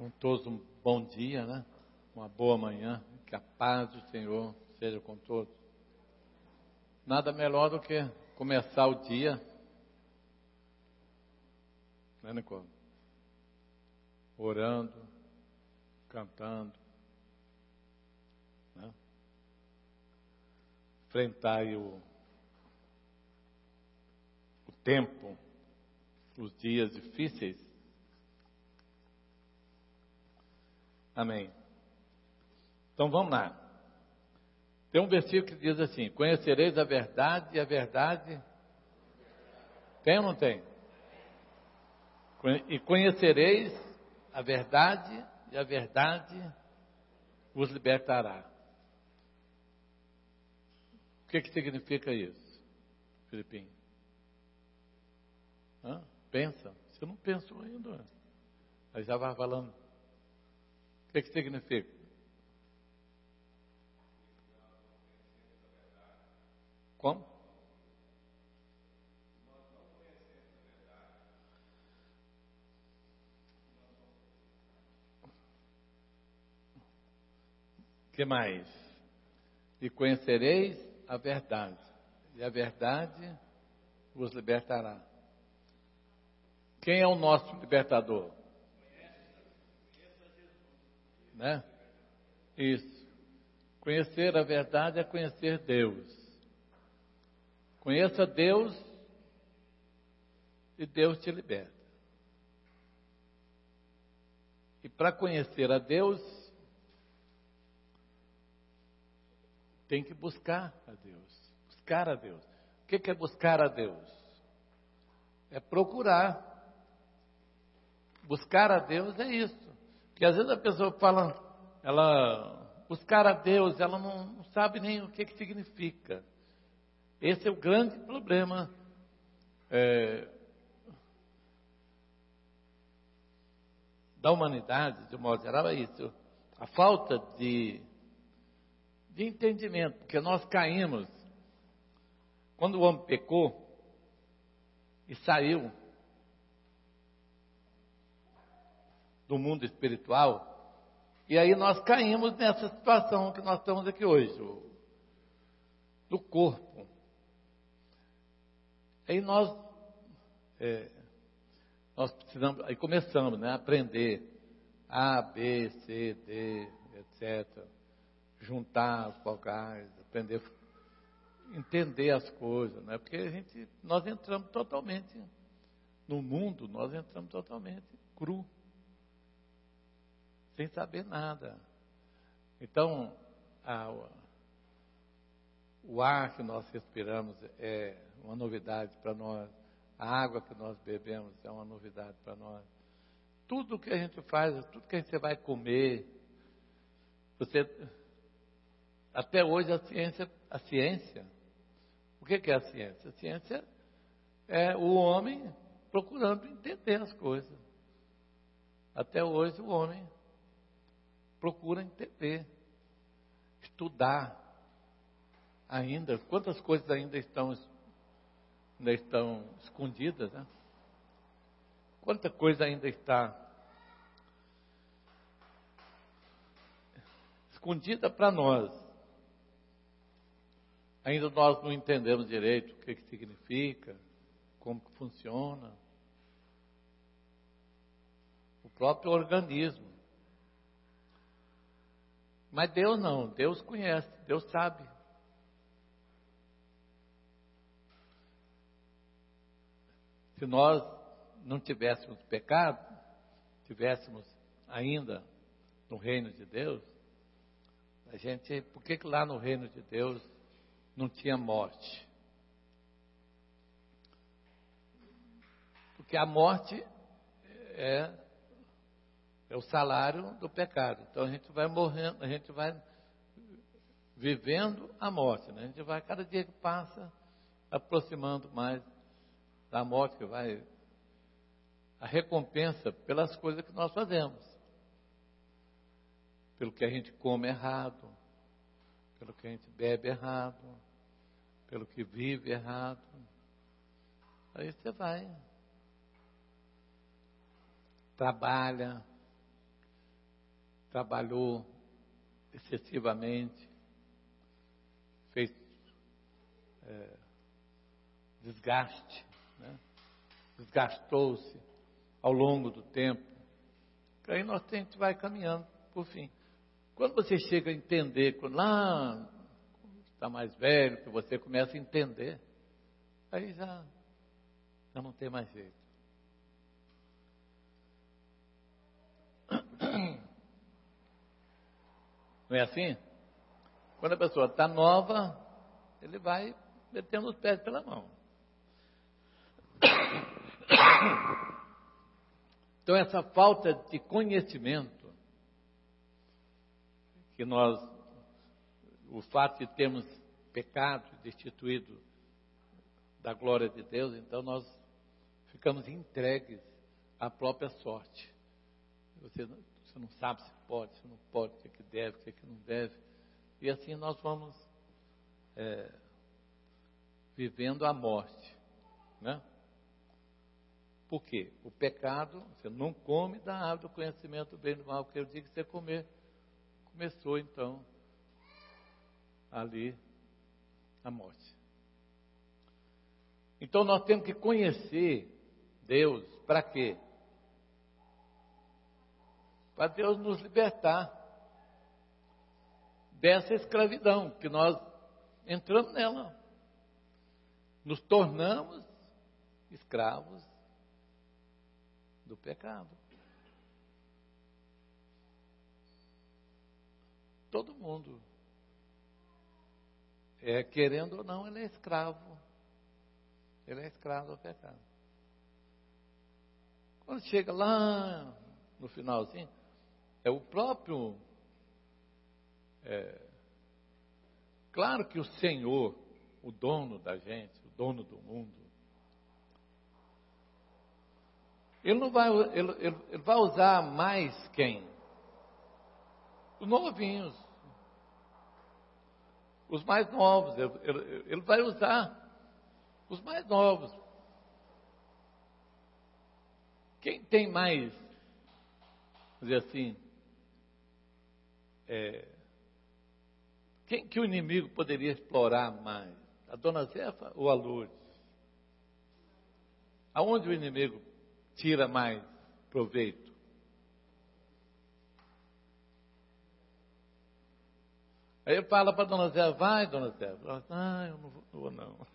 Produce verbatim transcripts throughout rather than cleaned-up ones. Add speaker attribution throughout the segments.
Speaker 1: Com todos um bom dia, né? Uma boa manhã, que a paz do Senhor seja com todos. Nada melhor do que começar o dia, né, Nicole? Orando, cantando, né? Enfrentar aí o, o tempo, os dias difíceis. Amém. Então vamos lá. Tem um versículo que diz assim: conhecereis a verdade e a verdade... Tem ou não tem? E conhecereis a verdade e a verdade vos libertará. O que que significa isso, Filipinho? Hã? Pensa. Você não pensou ainda. Aí já vai falando. O que que significa? Como? O que mais? E conhecereis a verdade, e a verdade vos libertará. Quem é o nosso libertador? Né? Isso. Conhecer a verdade é conhecer Deus. Conheça Deus e Deus te liberta. E para conhecer a Deus, tem que buscar a Deus. Buscar a Deus. O que é buscar a Deus? É procurar. Buscar a Deus é isso. Porque às vezes a pessoa fala, ela buscar a Deus, ela não, não sabe nem o que, que significa. Esse é o grande problema é, da humanidade, de um modo geral, é isso. A falta de, de entendimento, porque nós caímos, quando o homem pecou e saiu do mundo espiritual, e aí nós caímos nessa situação que nós estamos aqui hoje, do corpo. Aí nós, é, nós precisamos, aí começamos, né, a aprender A, B, C, D, etcétera. Juntar as vogais, aprender, entender as coisas, né? Porque a gente, nós entramos totalmente no mundo, nós entramos totalmente cru, sem saber nada. Então, a, o ar que nós respiramos é uma novidade para nós. A água que nós bebemos é uma novidade para nós. Tudo que a gente faz, tudo que a gente vai comer, você, até hoje a ciência, a ciência, o que que é a ciência? A ciência é o homem procurando entender as coisas. Até hoje o homem procura entender, estudar ainda. Quantas coisas ainda estão, ainda estão escondidas, né? Quanta coisa ainda está escondida para nós. Ainda nós não entendemos direito o que que significa, como que funciona. O próprio organismo. Mas Deus não, Deus conhece, Deus sabe. Se nós não tivéssemos pecado, tivéssemos ainda no reino de Deus, a gente, por que que lá no reino de Deus não tinha morte? Porque a morte é, é o salário do pecado. Então a gente vai morrendo, a gente vai vivendo a morte, né? A gente vai, cada dia que passa, aproximando mais da morte, que vai a recompensa pelas coisas que nós fazemos, pelo que a gente come errado, pelo que a gente bebe errado, pelo que vive errado. Aí você vai, trabalha, trabalhou excessivamente, fez é, desgaste, né? Desgastou-se ao longo do tempo. Aí nós a gente vai caminhando por fim. Quando você chega a entender, quando lá está mais velho, que você começa a entender, aí já, já não tem mais jeito. Não é assim? Quando a pessoa está nova, ele vai metendo os pés pela mão. Então essa falta de conhecimento, que nós, o fato de termos pecado, destituído da glória de Deus, então nós ficamos entregues à própria sorte. Você, você não sabe se pode, se não pode, o que, é que deve, o que, é que não deve. E assim nós vamos é, vivendo a morte, né? Por quê? O pecado, você não come da árvore do conhecimento do bem e do mal, porque eu digo que você comer, começou então ali a morte. Então nós temos que conhecer Deus, para quê? Para Deus nos libertar dessa escravidão, que nós entramos nela, nos tornamos escravos do pecado. Todo mundo, é, querendo ou não, ele é escravo. Ele é escravo do pecado. Quando chega lá no finalzinho, é o próprio... É, claro que o Senhor, o dono da gente, o dono do mundo, ele não vai, ele, ele, ele vai usar mais quem? Os novinhos, os mais novos. Ele, ele, ele vai usar os mais novos. Quem tem mais, vamos dizer assim, é, quem que o inimigo poderia explorar mais? A dona Zefa ou a Lourdes? Aonde o inimigo tira mais proveito? Aí ele fala para a dona Zefa, vai, dona Zefa. Ela fala, ah, eu não vou, não vou não.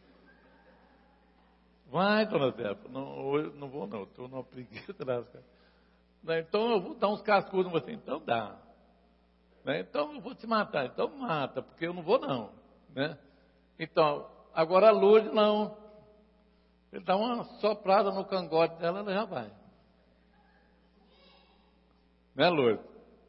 Speaker 1: Vai, dona Zefa, não, eu não vou não, estou numa preguiça. Então eu vou dar uns cascudos em você. Então dá. Né? Então eu vou te matar. Então mata, porque eu não vou não. Né? Então, agora a Lourdes não. Ele dá uma soprada no cangote dela, ela já vai. Né, Lourdes?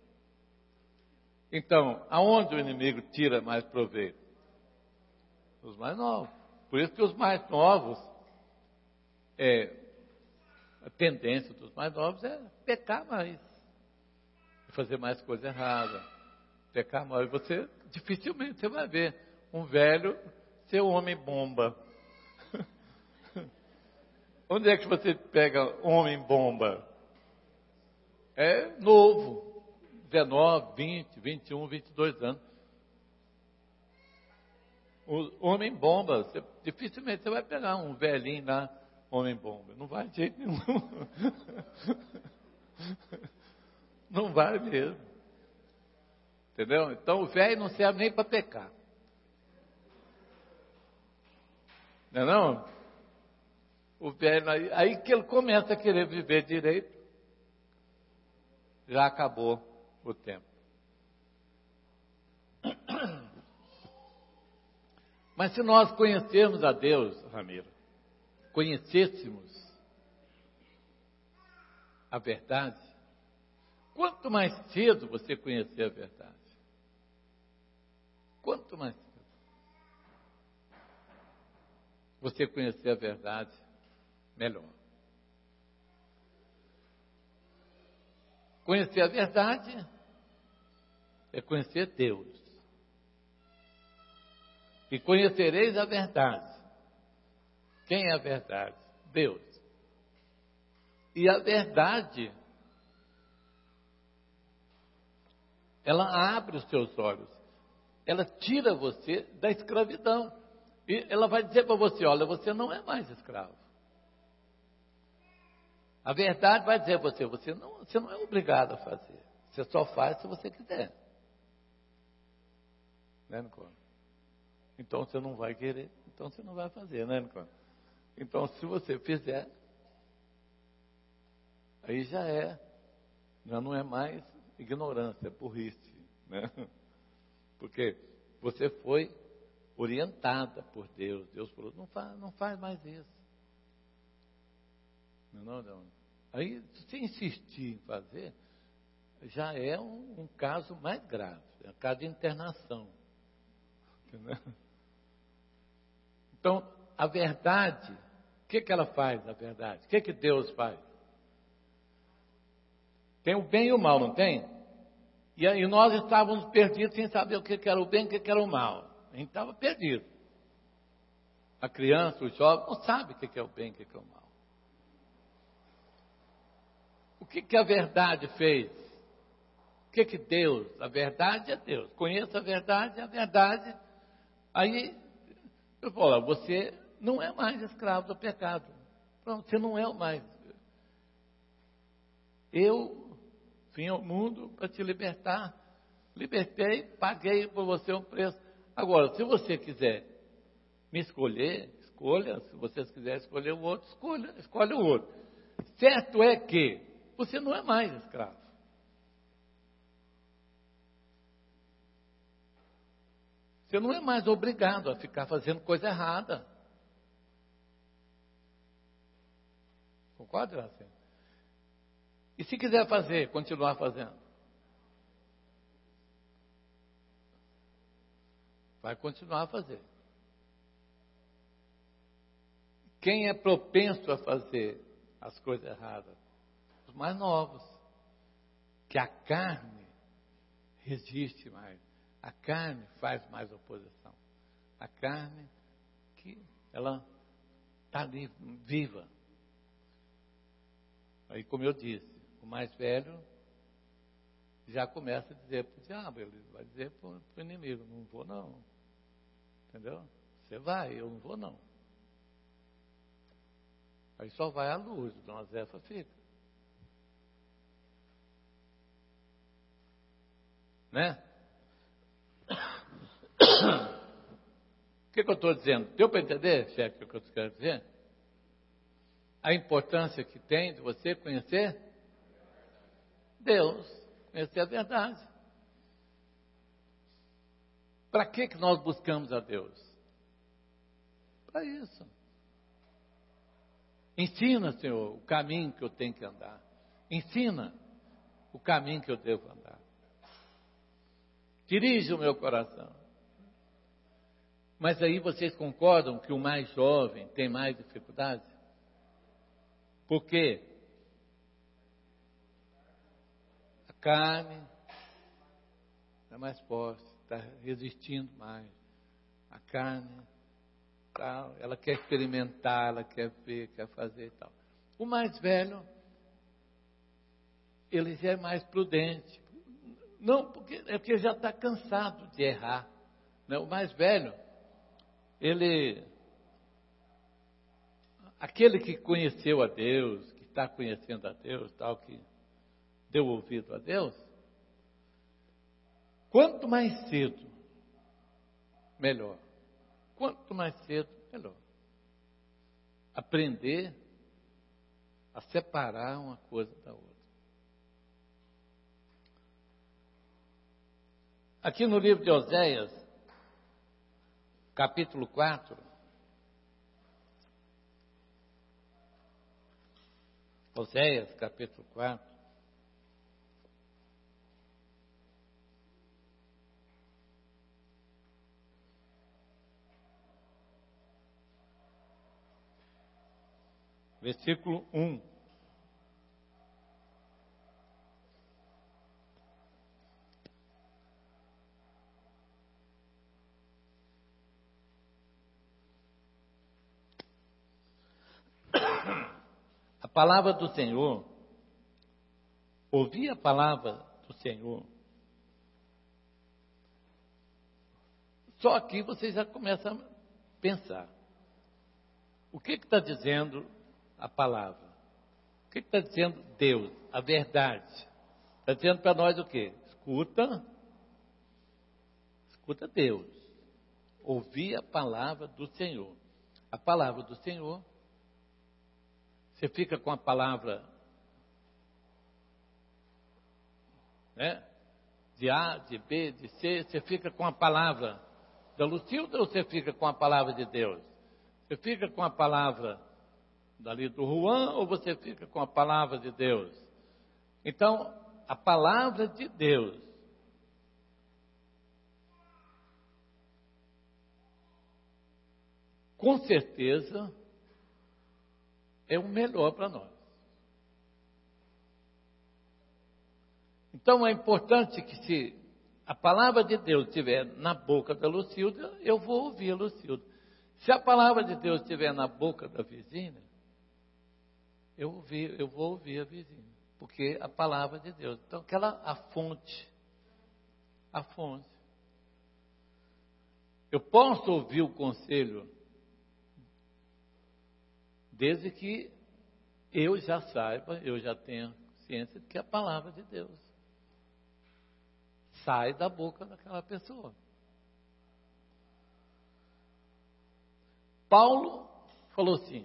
Speaker 1: Então, aonde o inimigo tira mais proveito? Os mais novos. Por isso que os mais novos, é, a tendência dos mais novos é pecar mais. Fazer mais coisa errada. Pecar mais. Você, dificilmente você vai ver um velho ser homem bomba. Onde é que você pega homem bomba? É novo. dezenove, vinte, vinte e um, vinte e dois anos. O homem bomba, você, dificilmente você vai pegar um velhinho lá, homem bomba. Não vai de jeito nenhum. Não vai mesmo. Entendeu? Então o velho não serve nem para pecar. Não é não? O velho, aí, aí que ele começa a querer viver direito, já acabou o tempo. Mas se nós conhecermos a Deus, Ramiro, conhecêssemos a verdade, quanto mais cedo você conhecer a verdade, quanto mais cedo você conhecer a verdade, melhor. Conhecer a verdade é conhecer Deus. E conhecereis a verdade. Quem é a verdade? Deus. E a verdade ela abre os seus olhos, ela tira você da escravidão. E ela vai dizer para você, olha, você não é mais escravo. A verdade vai dizer para você, você não, você não é obrigado a fazer. Você só faz se você quiser. Né, Nicole? Então você não vai querer, então você não vai fazer, né, Nicole? Então se você fizer, aí já é, já não é mais ignorância, é burrice, né? Porque você foi orientada por Deus. Deus falou, não faz, não faz mais isso. Não, não. Aí, se você insistir em fazer, já é um, um caso mais grave. É um caso de internação. Entendeu? Então, a verdade, o que, que ela faz, a verdade? O que, que Deus faz? Tem o bem e o mal, não tem? E aí nós estávamos perdidos sem saber o que, que era o bem e o que, que era o mal. A gente estava perdido. A criança, o jovem, não sabe o que, que é o bem e o que, que é o mal. O que, que a verdade fez? O que, que Deus? A verdade é Deus. Conheça a verdade, a verdade. Aí, eu falo, você não é mais escravo do pecado. Pronto, você não é mais. Eu vim ao mundo para te libertar. Libertei, paguei por você um preço. Agora, se você quiser me escolher, escolha. Se vocês quiserem escolher o outro, escolha, escolhe o outro. Certo é que você não é mais escravo. Você não é mais obrigado a ficar fazendo coisa errada. Concorda, Iracema? E se quiser fazer, continuar fazendo? Vai continuar a fazer. Quem é propenso a fazer as coisas erradas? Os mais novos. Que a carne resiste mais. A carne faz mais oposição. A carne que ela está ali, viva. Aí, como eu disse, o mais velho já começa a dizer para o diabo, ele vai dizer para o inimigo, não vou não. Entendeu? Você vai, eu não vou não. Aí só vai a luz, Dona Zefa fica. Né? O que, que eu estou dizendo? Deu para entender, chefe, o que eu quero dizer? A importância que tem de você conhecer Deus, conhecer a verdade. Para que, que nós buscamos a Deus? Para isso. Ensina, Senhor, o caminho que eu tenho que andar. Ensina o caminho que eu devo andar. Dirige o meu coração. Mas aí vocês concordam que o mais jovem tem mais dificuldade? Por quê? A carne é mais forte, está resistindo mais. A carne, tá, ela quer experimentar, ela quer ver, quer fazer e tal. O mais velho, ele já é mais prudente. Não, porque, é porque já está cansado de errar. Né? O mais velho, ele, aquele que conheceu a Deus, que está conhecendo a Deus, tal, que deu ouvido a Deus, quanto mais cedo, melhor. Quanto mais cedo, melhor. Aprender a separar uma coisa da outra. Aqui no livro de Oséias, capítulo quatro, Oséias, capítulo quatro, versículo um. A palavra do Senhor, ouvi a palavra do Senhor, Só aqui você já começa a pensar. O que está dizendo a palavra? O que está dizendo Deus? A verdade. Está dizendo para nós o quê? Escuta. Escuta Deus. Ouvir a palavra do Senhor. A palavra do Senhor. Você fica com a palavra, né, de A, de B, de C. Você fica com a palavra da Lucilda ou você fica com a palavra de Deus? Você fica com a palavra dali do Juan ou você fica com a palavra de Deus? Então, a palavra de Deus com certeza é o melhor para nós. Então é importante que se a palavra de Deus estiver na boca da Lucilda, eu vou ouvir a Lucilda. Se a palavra de Deus estiver na boca da vizinha, eu, ouvi, eu vou ouvir a vizinha. Porque a palavra de Deus. Então aquela, a fonte. A fonte. Eu posso ouvir o conselho desde que eu já saiba, eu já tenha ciência de que é a palavra de Deus sai da boca daquela pessoa. Paulo falou assim: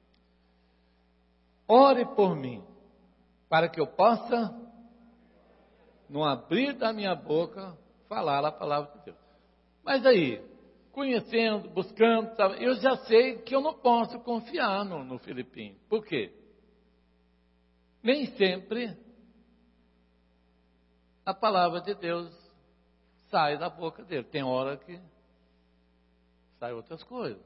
Speaker 1: ore por mim, para que eu possa, no abrir da minha boca, falar a palavra de Deus. Mas aí, conhecendo, buscando, eu já sei que eu não posso confiar no, no Filipinho. Por quê? Nem sempre a palavra de Deus sai da boca dele. Tem hora que sai outras coisas.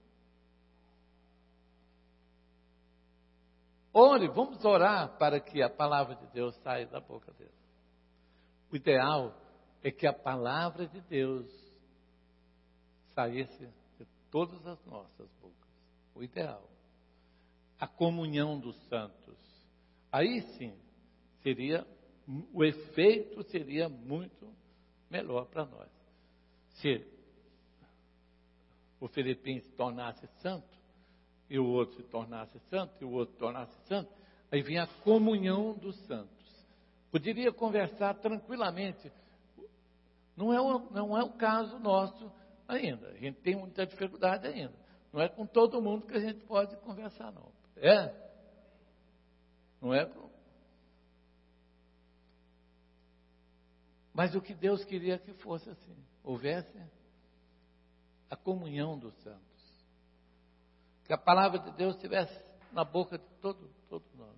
Speaker 1: Ore, vamos orar para que a palavra de Deus saia da boca dele. O ideal é que a palavra de Deus saísse de todas as nossas bocas. O ideal. A comunhão dos santos. Aí sim, seria, o efeito seria muito melhor para nós. Se o Filipinho se tornasse santo, e o outro se tornasse santo, e o outro se tornasse santo, aí vinha a comunhão dos santos. Poderia conversar tranquilamente. Não é o, não é o caso nosso ainda. A gente tem muita dificuldade ainda. Não é com todo mundo que a gente pode conversar, não. É? Não é? Mas o que Deus queria que fosse assim. Houvesse a comunhão dos santos. Que a palavra de Deus estivesse na boca de todo, todos nós.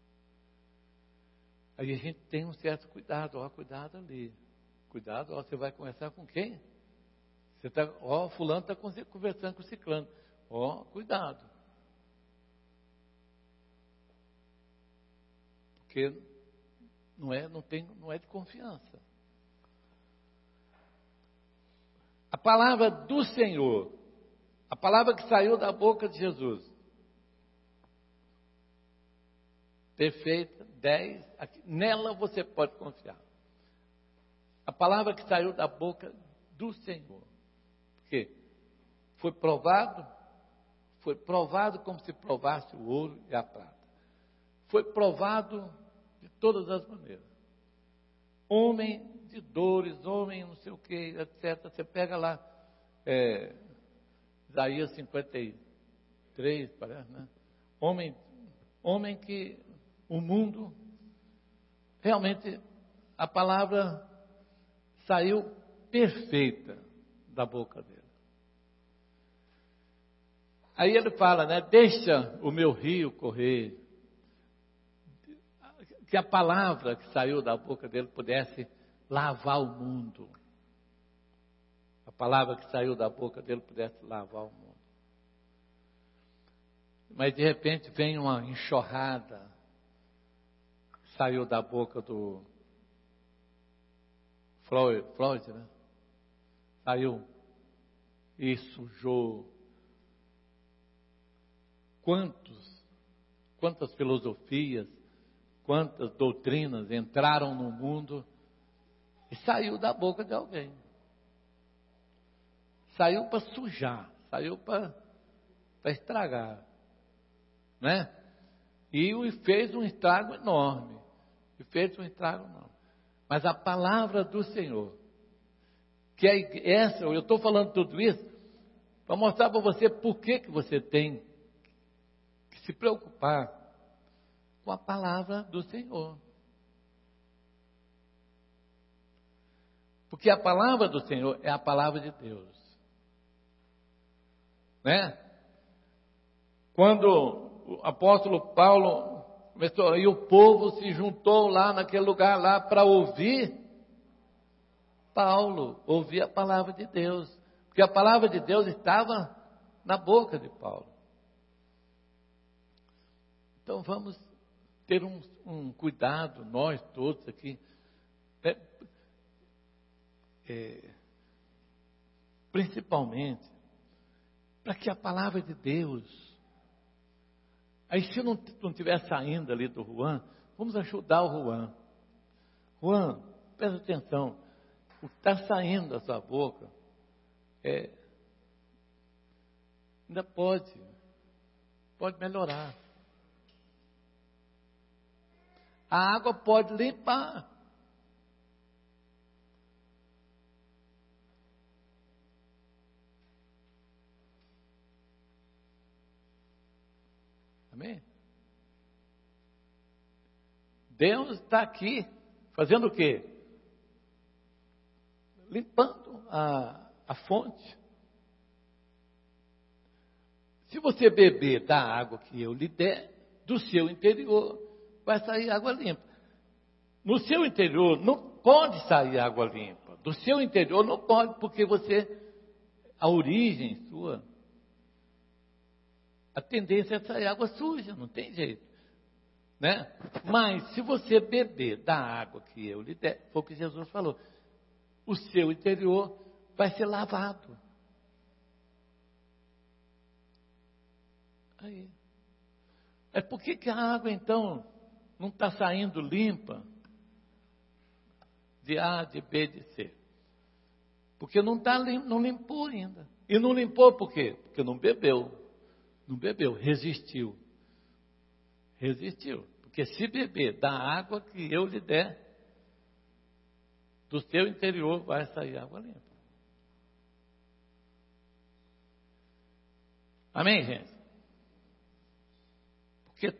Speaker 1: Aí a gente tem um certo cuidado. Ó, cuidado ali. Cuidado, ó, você vai conversar com quem? Você tá, ó, fulano está conversando com o ciclano. Ó, cuidado. Porque não é, não tem, não é de confiança. A palavra do Senhor, a palavra que saiu da boca de Jesus, perfeita, dez, aqui, nela você pode confiar. A palavra que saiu da boca do Senhor, porque foi provado, foi provado como se provasse o ouro e a prata. Foi provado de todas as maneiras. Homem de dores, homem não sei o que, etcétera. Você pega lá, é, Isaías cinquenta e três, parece, né? Homem, homem que o mundo, realmente, a palavra saiu perfeita da boca dele. Aí ele fala, né? Deixa o meu rio correr. Que a palavra que saiu da boca dele pudesse lavar o mundo. A palavra que saiu da boca dele pudesse lavar o mundo. Mas de repente vem uma enxurrada. Saiu da boca do Freud, Freud, né? Saiu e sujou. Quantos, quantas filosofias, quantas doutrinas entraram no mundo e saiu da boca de alguém. saiu para sujar, saiu para estragar, né? E fez um estrago enorme, e fez um estrago enorme. Mas a palavra do Senhor, que é essa, eu estou falando tudo isso, para mostrar para você por que, que você tem que se preocupar com a palavra do Senhor. Porque a palavra do Senhor é a palavra de Deus. Né? Quando o apóstolo Paulo começou, e o povo se juntou lá naquele lugar lá para ouvir Paulo, ouvir a palavra de Deus. Porque a palavra de Deus estava na boca de Paulo. Então vamos ter um, um cuidado, nós todos aqui, é, é, principalmente, para que a palavra de Deus, aí se não estiver saindo ali do Juan, vamos ajudar o Juan. Juan, presta atenção, o que está saindo da sua boca, é, ainda pode, pode melhorar. A água pode limpar. Amém? Deus está aqui, fazendo o quê? Limpando a, a fonte. Se você beber da água que eu lhe der, do seu interior, vai sair água limpa. No seu interior não pode sair água limpa. Do seu interior não pode, porque você, a origem sua, a tendência é sair água suja, não tem jeito. Né? Mas se você beber da água que eu lhe der, foi o que Jesus falou, o seu interior vai ser lavado. Aí. É por que que a água então não está saindo limpa de A, de B, de C? Porque não, tá, não limpou ainda. E não limpou por quê? Porque não bebeu. Não bebeu, resistiu. Resistiu. Porque se beber da água que eu lhe der, do seu interior vai sair água limpa. Amém, gente? Porque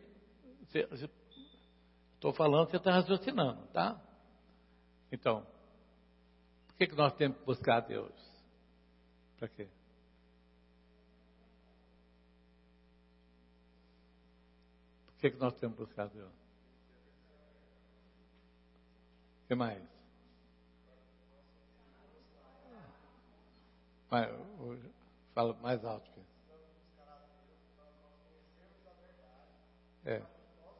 Speaker 1: estou falando, você está raciocinando, tá? Então, por que, que nós temos que buscar a Deus? Para quê? Por que, que nós temos que buscar a Deus? O que mais? Mas, fala mais alto. É.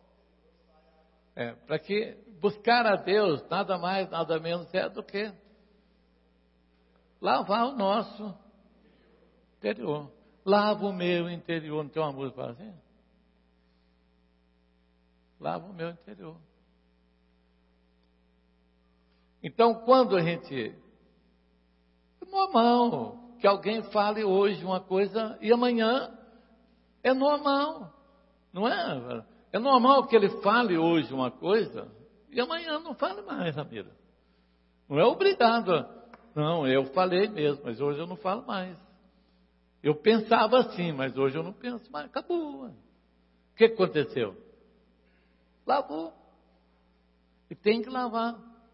Speaker 1: É, para que buscar a Deus nada mais, nada menos é do que lavar o nosso interior. Lava o meu interior. Não tem uma música para assim? Lava o meu interior. Então, quando a gente... É normal que alguém fale hoje uma coisa e amanhã é normal. Não é? É normal que ele fale hoje uma coisa e amanhã não fale mais, amiga. Não é obrigado. Não, eu falei mesmo, mas hoje eu não falo mais. Eu pensava assim, mas hoje eu não penso mais. Acabou. O que aconteceu? Lavou. E tem que lavar.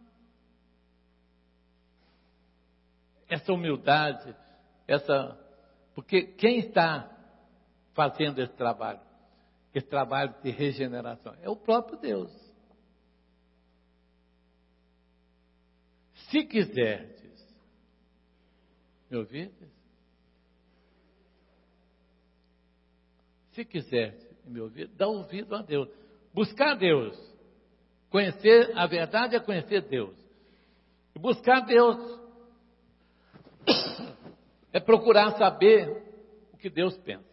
Speaker 1: Essa humildade, essa... Porque quem está fazendo esse trabalho? Esse trabalho de regeneração é o próprio Deus. Se quiserdes, me ouvides? Se quiserdes me ouvir, dá ouvido a Deus. Buscar Deus. Conhecer a verdade é conhecer Deus. E buscar Deus é procurar saber o que Deus pensa.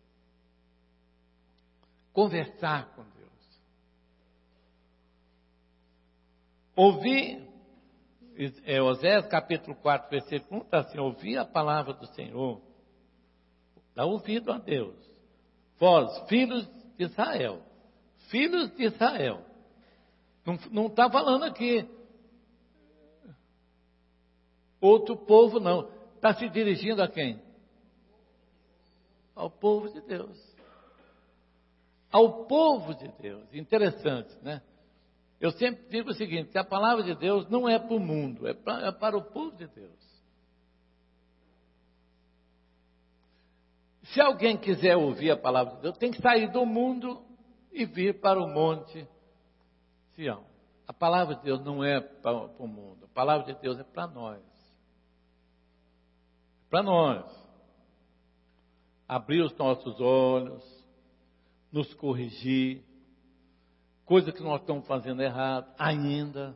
Speaker 1: Conversar com Deus. Ouvir, é, Oséias capítulo quatro, versículo um, está assim: ouvi a palavra do Senhor, dá ouvido a Deus, vós, filhos de Israel, filhos de Israel. Não está falando aqui outro povo, não. Está se dirigindo a quem? Ao povo de Deus. Ao povo de Deus. Interessante, né? Eu sempre digo o seguinte, que a palavra de Deus não é para o mundo, é para, é para o povo de Deus. Se alguém quiser ouvir a palavra de Deus, tem que sair do mundo e vir para o monte Sião. A palavra de Deus não é para, para o mundo, a palavra de Deus é para nós. Para nós. Abrir os nossos olhos, nos corrigir, coisa que nós estamos fazendo errado ainda.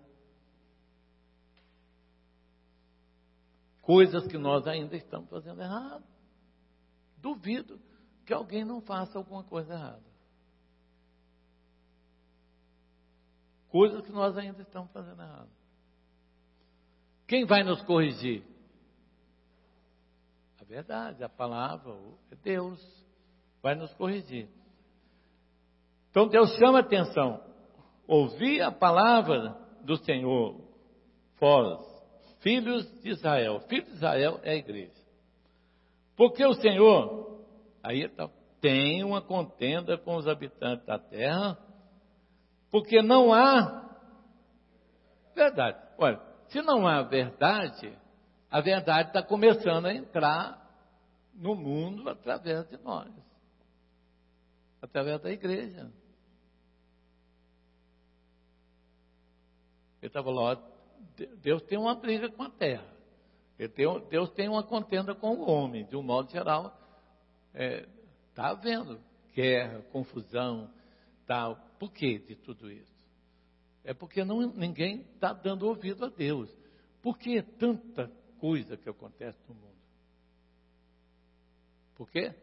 Speaker 1: Coisas que nós ainda estamos fazendo errado. Duvido que alguém não faça alguma coisa errada. Coisas que nós ainda estamos fazendo errado. Quem vai nos corrigir? A verdade, a palavra, é Deus vai nos corrigir. Então Deus chama a atenção. Ouvi a palavra do Senhor, vós, filhos de Israel. Filho de Israel é a igreja. Porque o Senhor, aí tá, tem uma contenda com os habitantes da terra, porque não há verdade. Olha, se não há verdade, a verdade está começando a entrar no mundo através de nós, através da igreja. Ele estava lá, Deus tem uma briga com a terra. Ele tem, Deus tem uma contenda com o homem, de um modo geral. Está é, havendo guerra, confusão, tal. Por que de tudo isso? É porque não, ninguém está dando ouvido a Deus. Por que tanta coisa que acontece no mundo? Por quê?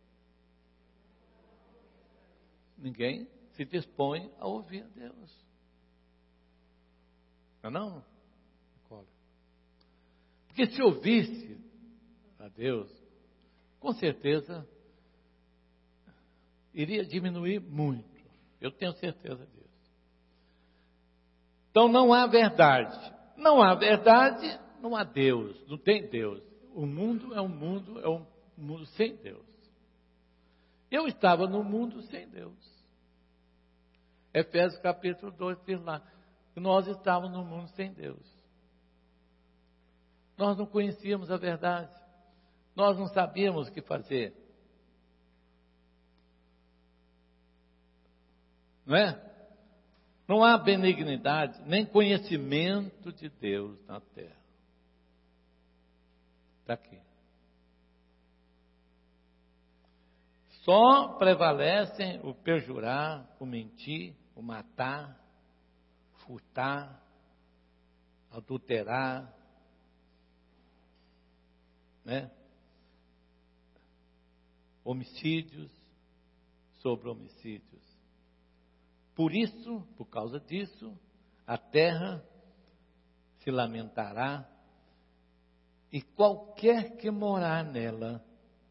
Speaker 1: Ninguém se dispõe a ouvir a Deus. Não é não? Porque se ouvisse a Deus, com certeza iria diminuir muito. Eu tenho certeza disso. Então não há verdade. Não há verdade, não há Deus. Não tem Deus. O mundo é um mundo, é um mundo sem Deus. Eu estava no mundo sem Deus. Efésios capítulo dois diz lá que nós estávamos no mundo sem Deus. Nós não conhecíamos a verdade. Nós não sabíamos o que fazer. Não é? Não há benignidade, nem conhecimento de Deus na terra. Está aqui. Só prevalecem o perjurar, o mentir, o matar, furtar, adulterar, né? Homicídios sobre homicídios. Por isso, por causa disso, a terra se lamentará e qualquer que morar nela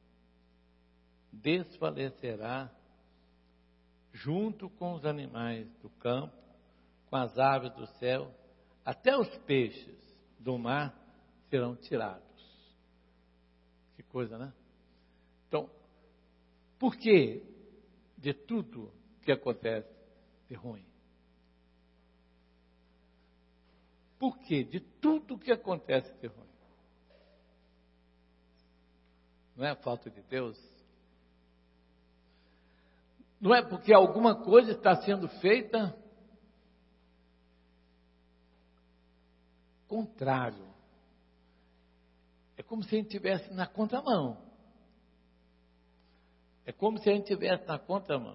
Speaker 1: desfalecerá junto com os animais do campo, com as aves do céu, até os peixes do mar serão tirados. Que coisa, né? Então, por que de tudo que acontece de ruim? Por que de tudo que acontece de ruim? Não é a falta de Deus? Não é porque alguma coisa está sendo feita contrário. É como se a gente estivesse na contramão. É como se a gente estivesse na contramão.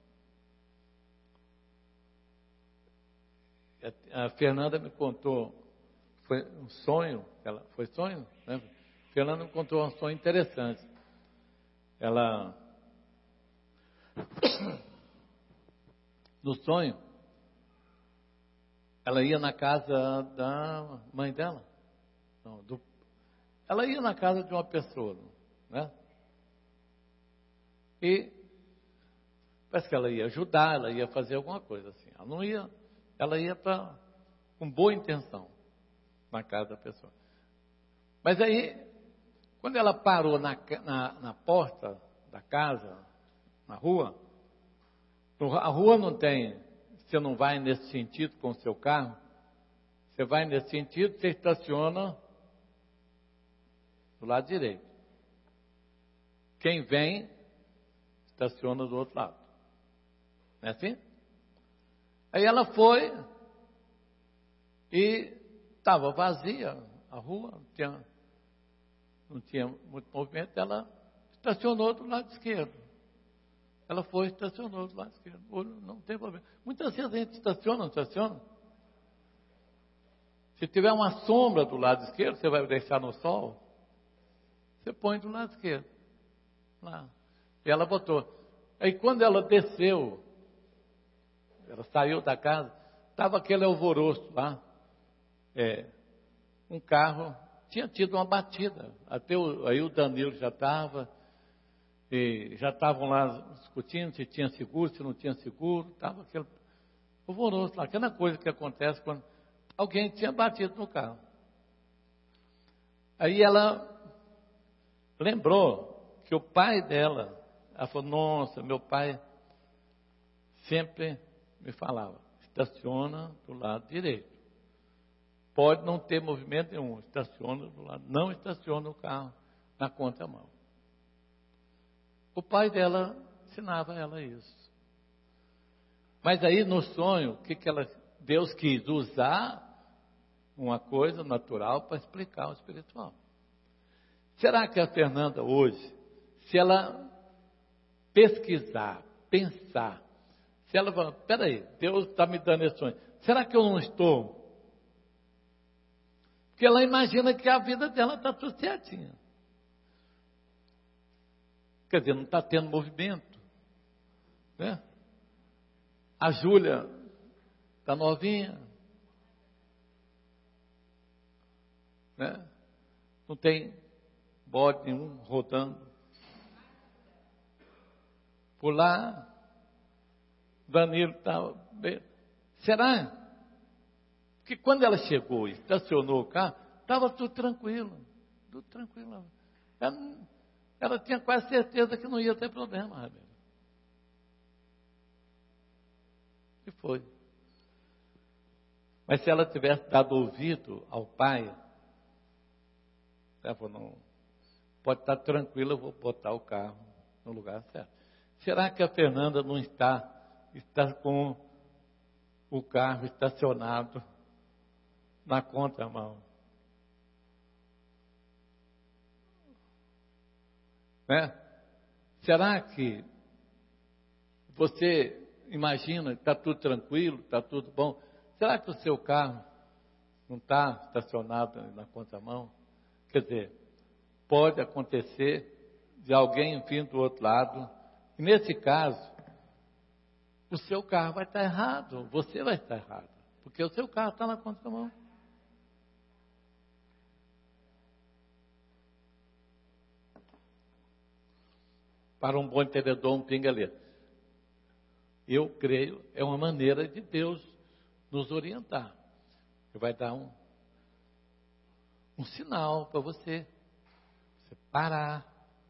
Speaker 1: A Fernanda me contou, foi um sonho, ela, foi sonho? Né? A Fernanda me contou um sonho interessante. Ela, no sonho, ela ia na casa da mãe dela. Não, do, ela ia na casa de uma pessoa, né? E parece que ela ia ajudar, ela ia fazer alguma coisa assim. Ela não ia, ela ia pra, com boa intenção na casa da pessoa. Mas aí, quando ela parou na, na, na porta da casa, na rua, a rua não tem, você não vai nesse sentido com o seu carro, você vai nesse sentido, você estaciona do lado direito. Quem vem, estaciona do outro lado. Não é assim? Aí ela foi e estava vazia a rua, não tinha, não tinha muito movimento, ela estacionou do lado esquerdo. Ela foi e estacionou do lado esquerdo. Não tem problema. Muitas vezes a gente estaciona, não estaciona? Se tiver uma sombra do lado esquerdo, você vai deixar no sol, você põe do lado esquerdo. Lá. E ela botou. Aí quando ela desceu, ela saiu da casa, estava aquele alvoroço lá. É, um carro tinha tido uma batida. Até o, aí o Danilo já estava, e já estavam lá discutindo se tinha seguro, se não tinha seguro. Estava aquele alvoroço lá, aquela coisa que acontece quando alguém tinha batido no carro. Aí ela lembrou que o pai dela, ela falou, nossa, meu pai sempre me falava, estaciona do lado direito. Pode não ter movimento nenhum, estaciona do lado, não estaciona o carro na contramão. O pai dela ensinava ela isso. Mas aí no sonho, o que que ela, Deus quis usar uma coisa natural para explicar o espiritual. Será que a Fernanda hoje, se ela pesquisar, pensar, se ela falar, peraí, Deus está me dando esse sonho, será que eu não estou? Porque ela imagina que a vida dela está tudo certinho. Quer dizer, não está tendo movimento, né? A Júlia está novinha, né? Não tem bode nenhum rodando por lá. Danilo estava bem. Será? Porque quando ela chegou e estacionou o carro, estava tudo tranquilo, tudo tranquilo. Ela, ela tinha quase certeza que não ia ter problema, Rabelo. E foi. Mas se ela tivesse dado ouvido ao pai, ela falou, não, pode estar tranquila, eu vou botar o carro no lugar certo. Será que a Fernanda não está, está com o carro estacionado na contramão? Né? Será que você imagina que está tudo tranquilo, está tudo bom? Será que o seu carro não está estacionado na contramão? Quer dizer, pode acontecer de alguém vir do outro lado, e nesse caso, o seu carro vai estar errado, você vai estar errado, porque o seu carro está na contramão. Para um bom entendedor, um pinga-leira. Eu creio, é uma maneira de Deus nos orientar. Ele vai dar um, um sinal para você, você parar.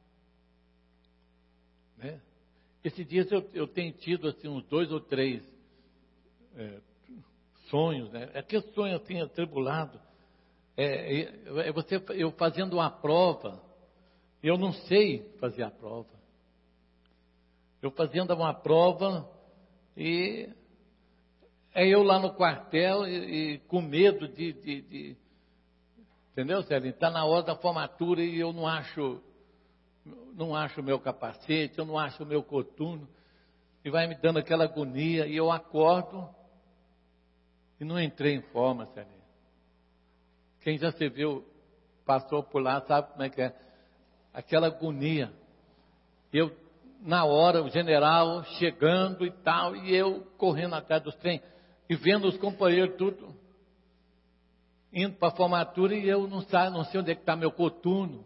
Speaker 1: Né? Esses dias eu, eu tenho tido assim, uns dois ou três é, sonhos, né? É que sonho assim, atribulado. É, é, é você, eu fazendo uma prova, eu não sei fazer a prova. Eu fazendo uma prova e é eu lá no quartel e, e com medo de, de, de entendeu, Celinho? Está na hora da formatura e eu não acho, não acho o meu capacete, eu não acho o meu coturno, e vai me dando aquela agonia, e eu acordo e não entrei em forma, Celinho. Quem já se viu, passou por lá, sabe como é que é? Aquela agonia. Eu na hora, o general chegando e tal, e eu correndo atrás dos trem. E vendo os companheiros tudo indo para a formatura e eu não, saio, não sei onde é que está meu coturno.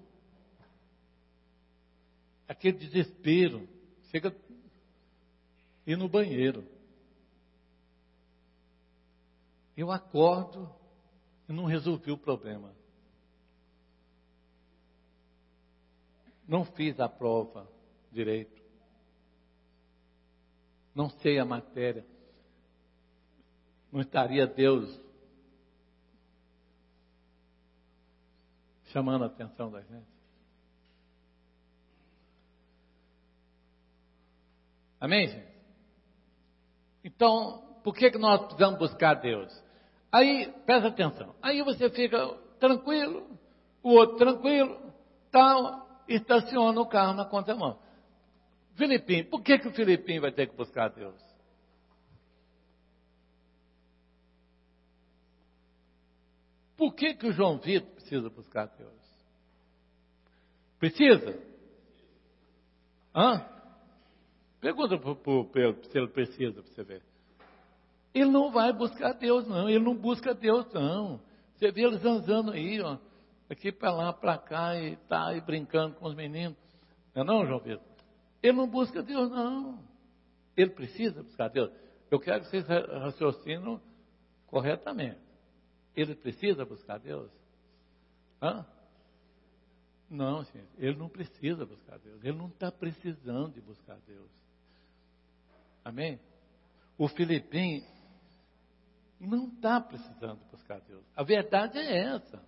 Speaker 1: Aquele desespero. Chega a ir no banheiro. Eu acordo e não resolvi o problema. Não fiz a prova direito. Não sei a matéria. Não estaria Deus chamando a atenção da gente? Amém, gente? Então, por que, que nós precisamos buscar Deus? Aí, presta atenção. Aí você fica tranquilo, o outro tranquilo, tal, estaciona o carro na contramão. Filipinho, por que, que o Filipinho vai ter que buscar Deus? Por que, que o João Vitor precisa buscar Deus? Precisa? Hã? Pergunta para o Pedro se ele precisa, para você ver. Ele não vai buscar Deus, não. Ele não busca Deus, não. Você vê eles andando aí, ó, aqui para lá, para cá, e tá aí brincando com os meninos. Não é não, João Vitor? Ele não busca Deus, não. Ele precisa buscar Deus. Eu quero que vocês raciocinem corretamente. Ele precisa buscar Deus? Hã? Não, gente, ele não precisa buscar Deus. Ele não está precisando de buscar Deus. Amém? O Filipinho não está precisando buscar Deus. A verdade é essa.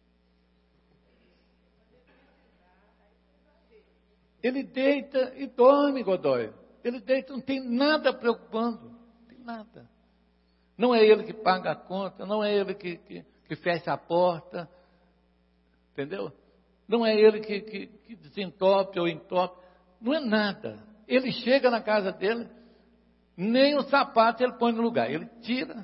Speaker 1: Ele deita e dorme, Godoy. Ele deita, não tem nada preocupando. Não tem nada. Não é ele que paga a conta, não é ele que, que, que fecha a porta, entendeu? Não é ele que, que, que desentope ou entope, não é nada. Ele chega na casa dele, nem o sapato ele põe no lugar, ele tira,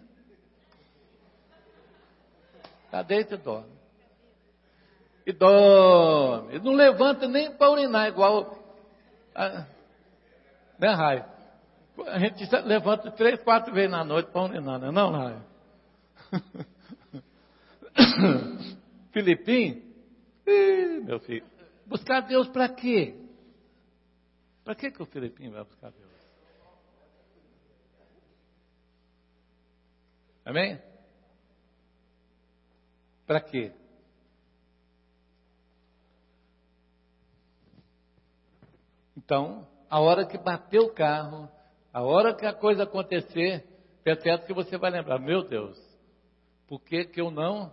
Speaker 1: tá deita e dorme. E dorme, ele não levanta nem para urinar, igual, a, né, Raio? A gente levanta três, quatro vezes na noite para urinar, não é não, Raio? Filipinho, ih, meu filho, buscar Deus para quê? Para que que o Filipinho vai buscar Deus? Amém? Para quê? Então, a hora que bater o carro, a hora que a coisa acontecer, é certo que você vai lembrar, meu Deus, por que que eu não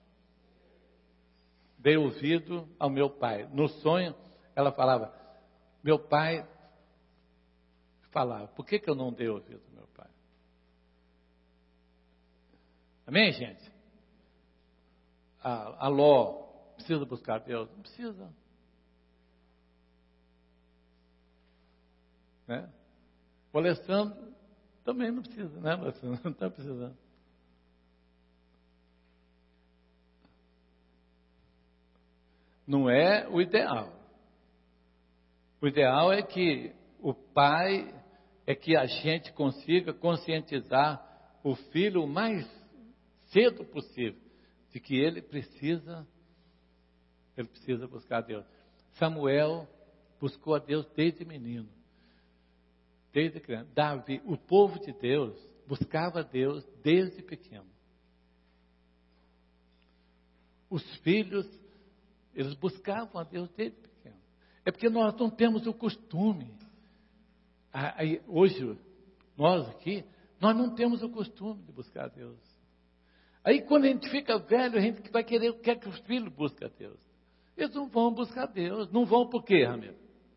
Speaker 1: dei ouvido ao meu pai? No sonho, ela falava, meu pai falava, por que que eu não dei ouvido ao meu pai? Amém, gente? A, a Ló precisa buscar Deus? Não precisa. Né? O Alessandro também não precisa, né, Alessandro? Não está precisando. Não é o ideal. O ideal é que o pai, é que a gente consiga conscientizar o filho o mais cedo possível de que ele precisa, ele precisa buscar a Deus. Samuel buscou a Deus desde menino. Desde criança. Davi, o povo de Deus, buscava a Deus desde pequeno. Os filhos, eles buscavam a Deus desde pequeno. É porque nós não temos o costume. Aí, hoje, nós aqui, nós não temos o costume de buscar a Deus. Aí quando a gente fica velho, a gente vai querer, quer que os filhos busquem a Deus. Eles não vão buscar a Deus. Não vão por quê, Ramiro?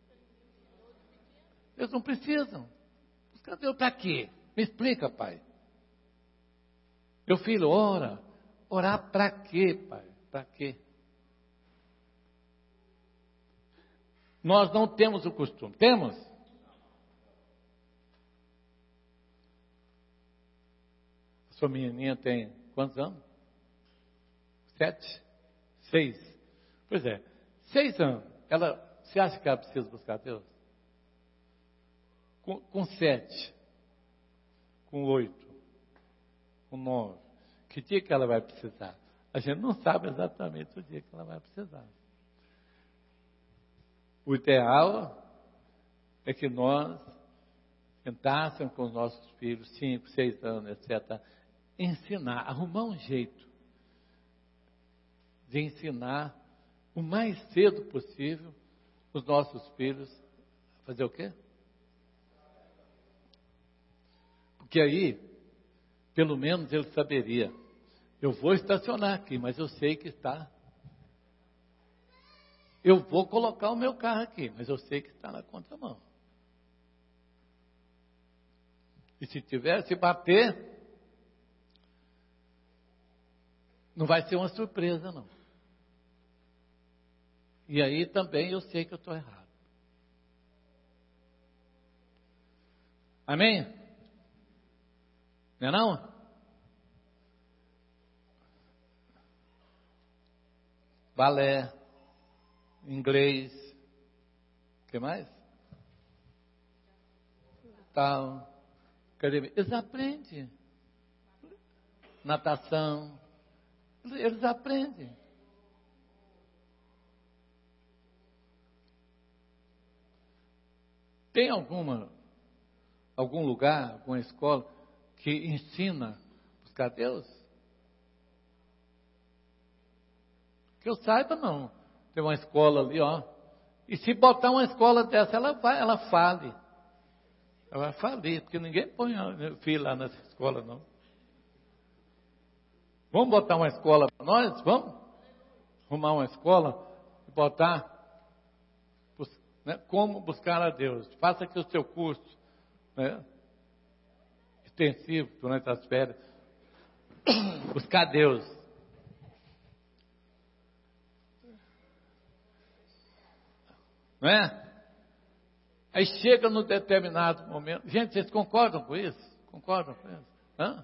Speaker 1: Eles não precisam. Buscar Deus para quê? Me explica, pai. Meu filho, ora. Orar para quê, pai? Para quê? Nós não temos o costume. Temos? A sua menininha tem quantos anos? Sete? Seis? Pois é. Seis anos. Ela, você acha que ela precisa buscar Deus? Com, com sete, com oito, com nove. Que dia que ela vai precisar? A gente não sabe exatamente o dia que ela vai precisar. O ideal é que nós sentássemos com os nossos filhos, cinco, seis anos, etcétera, ensinar, arrumar um jeito de ensinar o mais cedo possível os nossos filhos a fazer o quê? Porque aí, pelo menos ele saberia, eu vou estacionar aqui, mas eu sei que está. Eu vou colocar o meu carro aqui, mas eu sei que está na contramão. E se tiver, se bater, não vai ser uma surpresa, não. E aí também eu sei que eu estou errado. Amém? Não é não? Balé, inglês, o que mais? Tal, academia. Eles aprendem. Natação, eles aprendem. Tem alguma, algum lugar, alguma escola que ensina a buscar Deus? Que eu saiba, não. Tem uma escola ali, ó. E se botar uma escola dessa, ela vai, ela fale. Ela vai falir, porque ninguém põe filho lá nessa escola, não. Vamos botar uma escola para nós? Vamos? Arrumar uma escola e botar, né, como buscar a Deus. Faça aqui o seu curso, né, extensivo durante as férias. Buscar Deus. Não é? Aí chega num determinado momento. Gente, vocês concordam com isso? Concordam com isso? Hã?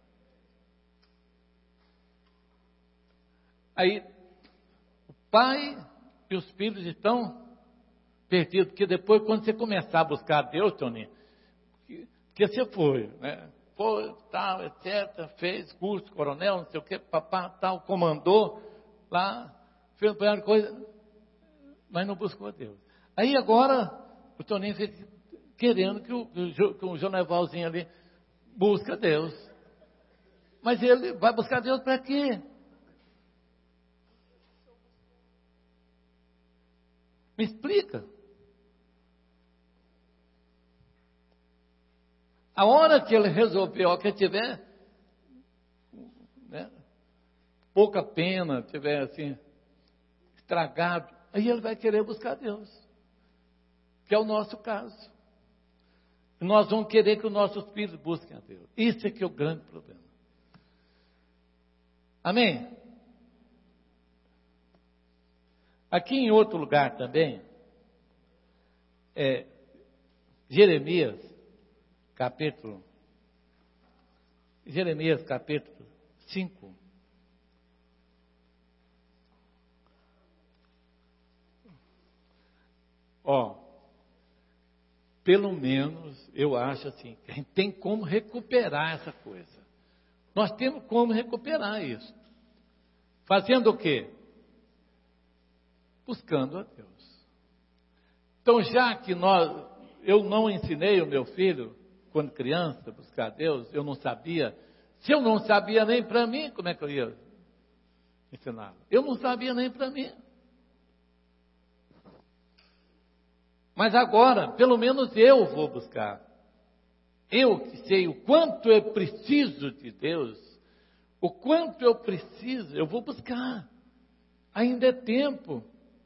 Speaker 1: Aí, o pai e os filhos estão perdidos. Porque depois, quando você começar a buscar Deus, Toninho, que você foi, né? Foi, tal, etcétera, fez curso, coronel, não sei o que, papá, tal, comandou lá, fez uma coisa, mas não buscou Deus. Aí agora, o Toninho fica querendo que o, que o Jonevalzinho ali busque Deus. Mas ele vai buscar Deus para quê? Me explica. A hora que ele resolveu, que tiver, né, pouca pena, tiver assim, estragado, aí ele vai querer buscar Deus. Que é o nosso caso. E nós vamos querer que os nossos filhos busquem a Deus. Isso é que é o grande problema. Amém? Aqui em outro lugar também, é, Jeremias, capítulo, Jeremias capítulo cinco. Ó, pelo menos eu acho assim, que a gente tem como recuperar essa coisa. Nós temos como recuperar isso. Fazendo o quê? Buscando a Deus. Então, já que nós, eu não ensinei o meu filho, quando criança, a buscar a Deus, eu não sabia. Se eu não sabia nem para mim, como é que eu ia ensiná-lo? Eu não sabia nem para mim. Mas agora, pelo menos eu vou buscar. Eu que sei o quanto eu preciso de Deus, o quanto eu preciso, eu vou buscar. Ainda é tempo.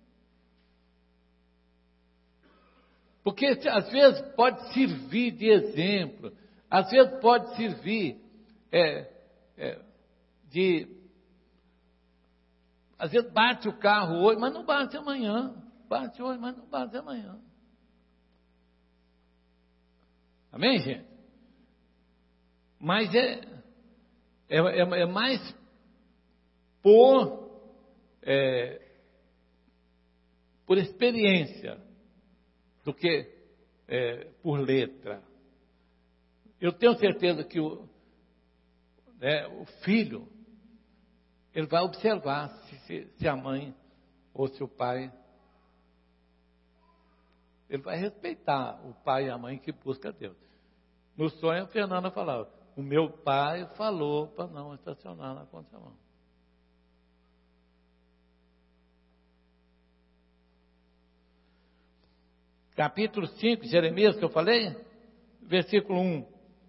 Speaker 1: Porque às vezes pode servir de exemplo, às vezes pode servir é, é, de... Às vezes bate o carro hoje, mas não bate amanhã. Bate hoje, mas não bate amanhã. Amém, gente? Mas é, é, é, é mais por, é, por experiência do que é, por letra. Eu tenho certeza que o, né, o filho, ele vai observar se, se, se a mãe ou se o pai, ele vai respeitar o pai e a mãe que busca Deus. No sonho, a Fernanda falava, o meu pai falou para não estacionar na contramão. Capítulo cinco, Jeremias, que eu falei, versículo um.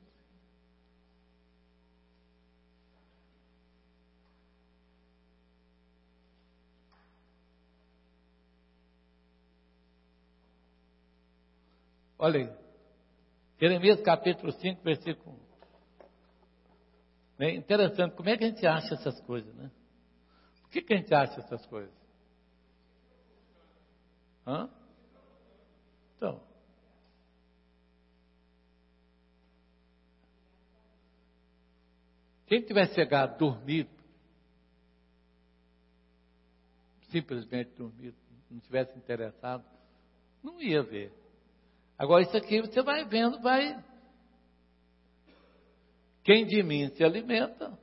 Speaker 1: Olha aí, Jeremias capítulo cinco, versículo um. É interessante, como é que a gente acha essas coisas, né? Por que, que a gente acha essas coisas? Hã? Então, quem tivesse chegado dormido, simplesmente dormido, não tivesse interessado, não ia ver. Agora isso aqui você vai vendo, vai. Quem de mim se alimenta.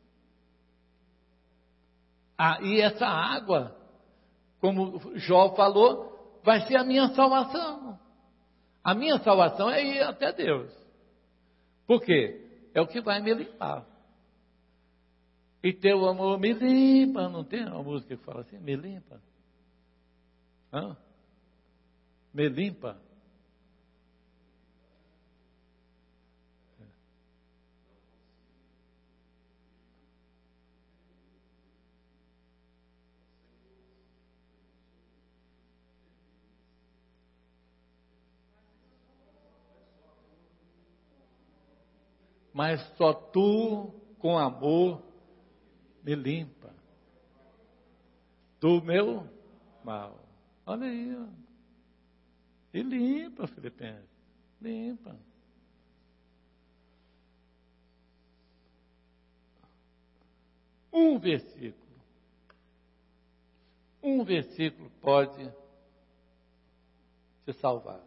Speaker 1: Ah, e essa água, como Jó falou, vai ser a minha salvação. A minha salvação é ir até Deus. Por quê? É o que vai me limpar. E teu amor me limpa. Não tem uma música que fala assim? Me limpa. Hã? Me limpa. Mas só tu, com amor, me limpa do meu mal. Olha aí, ó. E limpa, Filipenses. Limpa. Um versículo. Um versículo pode te salvar.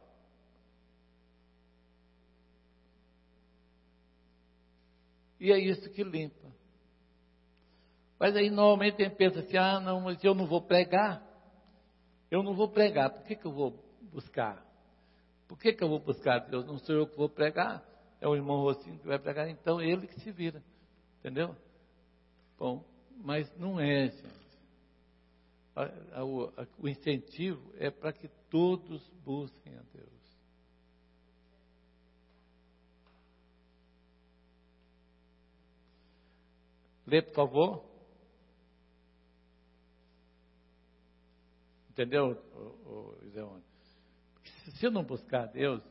Speaker 1: E é isso que limpa. Mas aí normalmente a gente pensa assim, ah não, mas eu não vou pregar. Eu não vou pregar, por que, que eu vou buscar? Por que, que eu vou buscar Deus? Não sou eu que vou pregar, é o irmão Rocinho que vai pregar, então ele que se vira. Entendeu? Bom, mas não é, gente. O, o incentivo é para que todos busquem a Deus. Lê, por favor. Entendeu, Zé? Se você não buscar a Deus,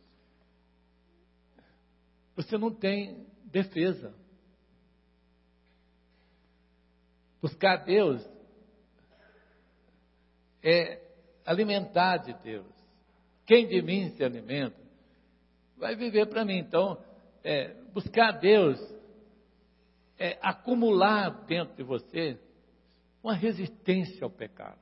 Speaker 1: você não tem defesa. Buscar a Deus é alimentar de Deus. Quem de mim se alimenta, vai viver para mim. Então, é, buscar a Deus é acumular dentro de você uma resistência ao pecado.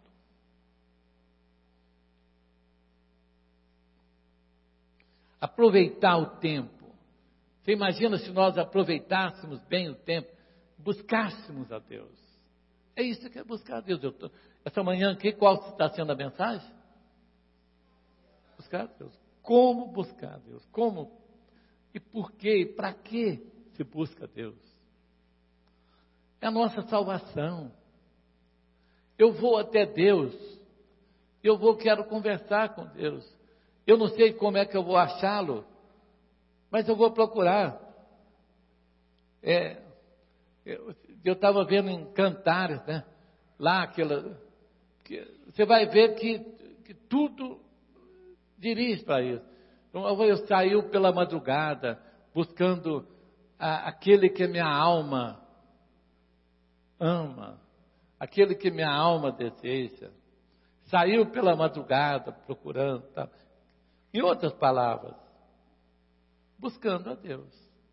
Speaker 1: Aproveitar o tempo. Você imagina se nós aproveitássemos bem o tempo, buscássemos a Deus. É isso que é buscar a Deus. Eu tô, essa manhã aqui, qual está sendo a mensagem? Buscar a Deus. Como buscar a Deus? Como? E por quê? E para que se busca a Deus? É a nossa salvação. Eu vou até Deus. Eu vou, quero conversar com Deus. Eu não sei como é que eu vou achá-lo, mas eu vou procurar. É, eu estava vendo em Cantares, né? Lá aquela, que, você vai ver que, que tudo dirige para isso. Então, eu saí pela madrugada buscando a, aquele que minha alma ama, aquele que minha alma deseja. Saiu pela madrugada procurando, tá? Em outras palavras, buscando a Deus.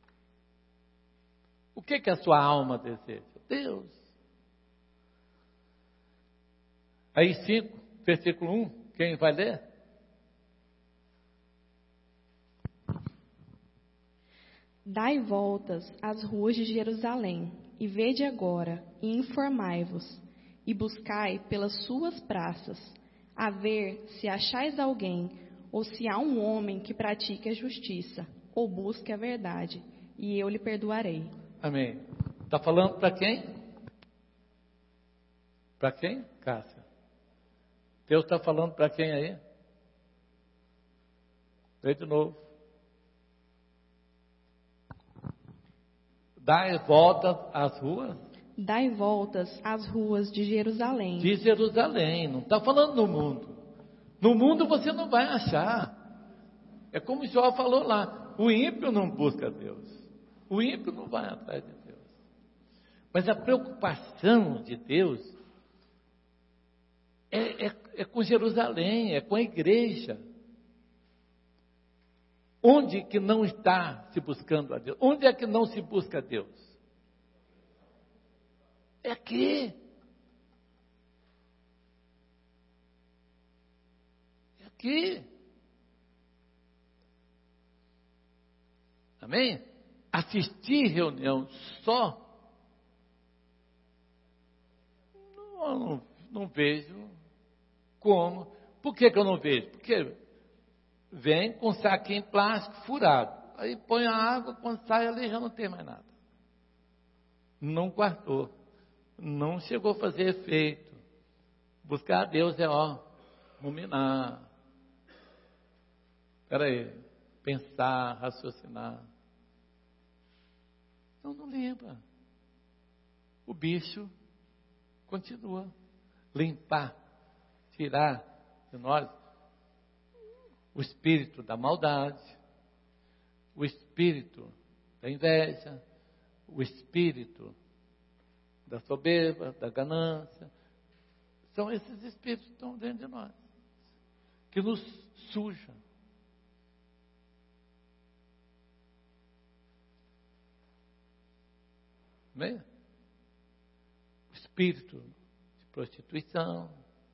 Speaker 1: O que que a sua alma deseja? Deus. Aí cinco, versículo um, quem vai ler?
Speaker 2: Dai voltas às ruas de Jerusalém, e vede agora, e informai-vos, e buscai pelas suas praças, a ver se achais alguém, ou se há um homem que pratique a justiça, ou busque a verdade, e eu lhe perdoarei.
Speaker 1: Amém. Está falando para quem? Para quem, Cássia? Deus está falando para quem aí? Vê de novo. Dai voltas às ruas?
Speaker 2: Dai voltas às ruas de Jerusalém.
Speaker 1: De Jerusalém, não está falando no mundo. No mundo você não vai achar. É como Jó falou lá, o ímpio não busca Deus. O ímpio não vai atrás de Deus. Mas a preocupação de Deus é, é, é com Jerusalém, é com a igreja. Onde que não está se buscando a Deus? Onde é que não se busca a Deus? É aqui. É aqui. Amém? Assistir reunião só, não, não, não vejo como. Por que, que eu não vejo? Porque vem com saquinho plástico furado. Aí põe a água, quando sai ali já não tem mais nada. Não guardou. Não chegou a fazer efeito. Buscar a Deus é, ó, ruminar. Espera aí. Pensar, raciocinar. Então não lembra. O bicho continua. Limpar, tirar de nós o espírito da maldade, o espírito da inveja, o espírito da soberba, da ganância. São esses espíritos que estão dentro de nós, que nos sujam. Amém? O espírito de prostituição,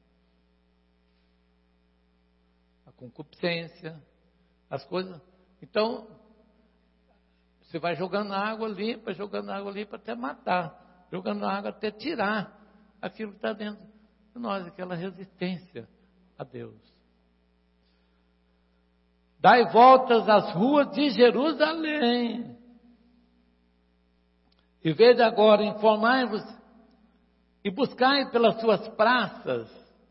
Speaker 1: a concupiscência, as coisas. Então, você vai jogando água limpa, jogando água limpa até matar, jogando água até tirar aquilo que está dentro de nós, aquela resistência a Deus. Dai voltas às ruas de Jerusalém. E vede agora, informai-vos e buscai pelas suas praças,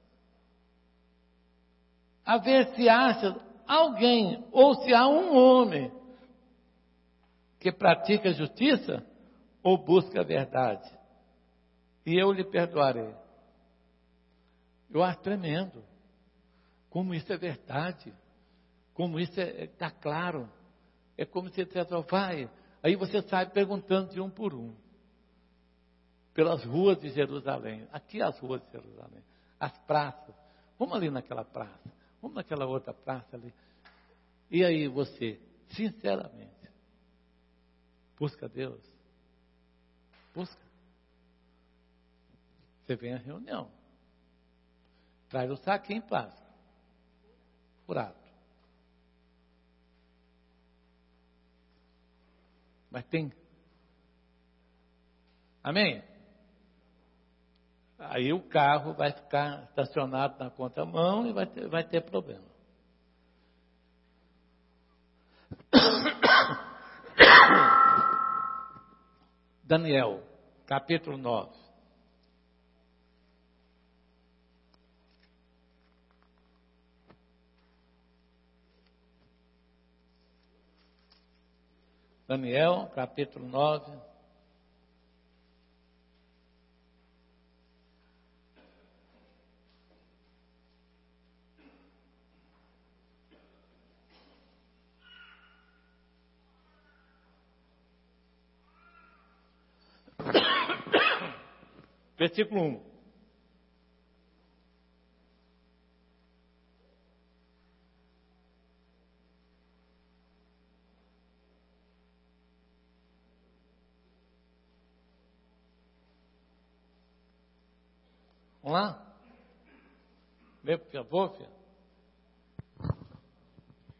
Speaker 1: a ver se acha alguém, ou se há um homem, que pratica justiça, ou busca a verdade, e eu lhe perdoarei. Eu acho tremendo, como isso é verdade, como isso está claro, é como se você vai... Aí você sai perguntando de um por um. Pelas ruas de Jerusalém. Aqui as ruas de Jerusalém. As praças. Vamos ali naquela praça. Vamos naquela outra praça ali. E aí você, sinceramente, busca Deus? Busca. Você vem à reunião. Traz o saquinho plástico. Furado. Mas tem. Amém? Aí o carro vai ficar estacionado na contramão e vai ter, vai ter problema. Daniel, capítulo nove. Daniel, capítulo nove. Versículo um. Vamos lá? Lê, por favor, filho.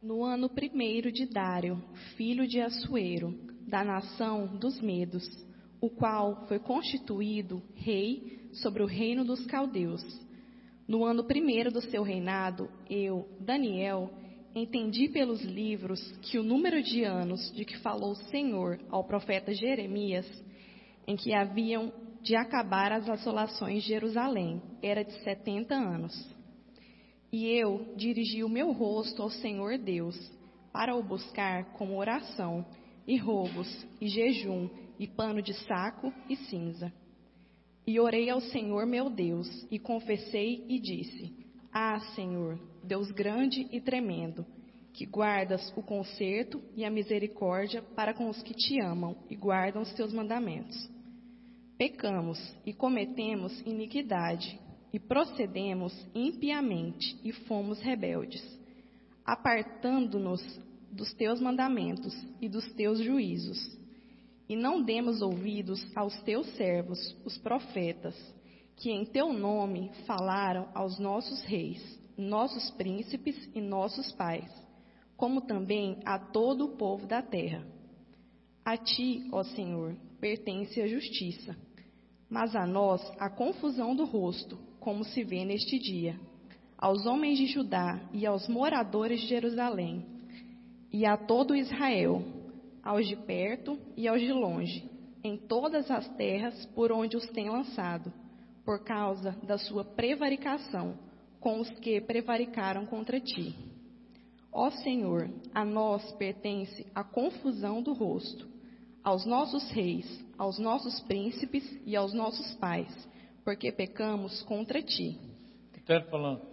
Speaker 2: No ano primeiro de Dário, filho de Assuero, da nação dos Medos, o qual foi constituído rei sobre o reino dos caldeus. No ano primeiro do seu reinado, eu, Daniel, entendi pelos livros que o número de anos de que falou o Senhor ao profeta Jeremias, em que haviam de acabar as assolações de Jerusalém, era de setenta anos. E eu dirigi o meu rosto ao Senhor Deus, para o buscar com oração, e rogos, e jejum, e pano de saco e cinza. E orei ao Senhor meu Deus, e confessei e disse: Ah, Senhor, Deus grande e tremendo, que guardas o conserto e a misericórdia para com os que te amam e guardam os teus mandamentos. Pecamos e cometemos iniquidade, e procedemos impiamente e fomos rebeldes, apartando-nos dos teus mandamentos e dos teus juízos. E não demos ouvidos aos teus servos, os profetas, que em teu nome falaram aos nossos reis, nossos príncipes e nossos pais, como também a todo o povo da terra. A ti, ó Senhor, pertence a justiça, mas a nós a confusão do rosto, como se vê neste dia, aos homens de Judá e aos moradores de Jerusalém, e a todo Israel, aos de perto e aos de longe, em todas as terras por onde os tem lançado, por causa da sua prevaricação com os que prevaricaram contra ti. Ó Senhor, a nós pertence a confusão do rosto, aos nossos reis, aos nossos príncipes e aos nossos pais, porque pecamos contra ti.
Speaker 1: Então, falando.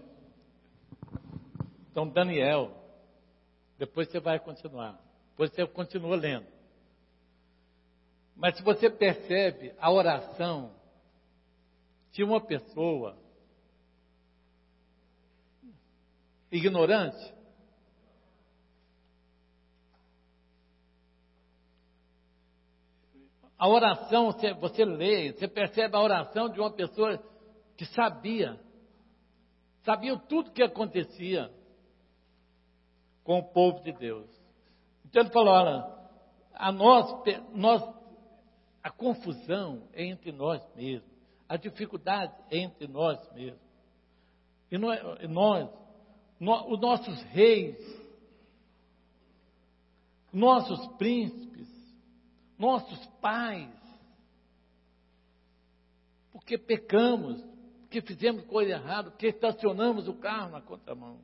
Speaker 1: Então, Daniel, depois você vai continuar. Depois você continua lendo. Mas se você percebe a oração de uma pessoa ignorante, a oração, você, você lê, você percebe a oração de uma pessoa que sabia, sabia tudo o que acontecia com o povo de Deus. Então ele falou, olha, a nós, nós, a confusão é entre nós mesmos, a dificuldade é entre nós mesmos. E nós, nós, nós os nossos reis, nossos príncipes, nossos pais, porque pecamos, porque fizemos coisa errada, porque estacionamos o carro na contramão.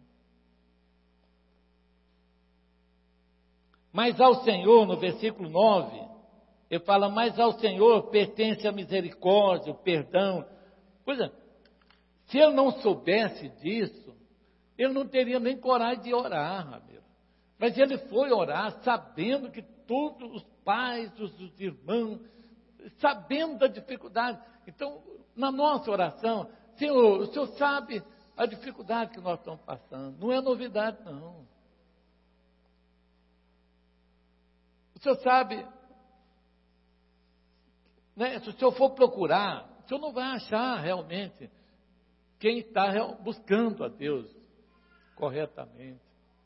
Speaker 1: Mas ao Senhor, no versículo nove, ele fala, mas ao Senhor pertence a misericórdia, o perdão. Pois é, se ele não soubesse disso, ele não teria nem coragem de orar, Ramiro. Mas ele foi orar sabendo que todos os pais, os, os irmãos, sabendo da dificuldade. Então, na nossa oração, Senhor, o Senhor sabe a dificuldade que nós estamos passando. Não é novidade, não. O Senhor sabe, né, se o Senhor for procurar, o Senhor não vai achar realmente quem está buscando a Deus corretamente.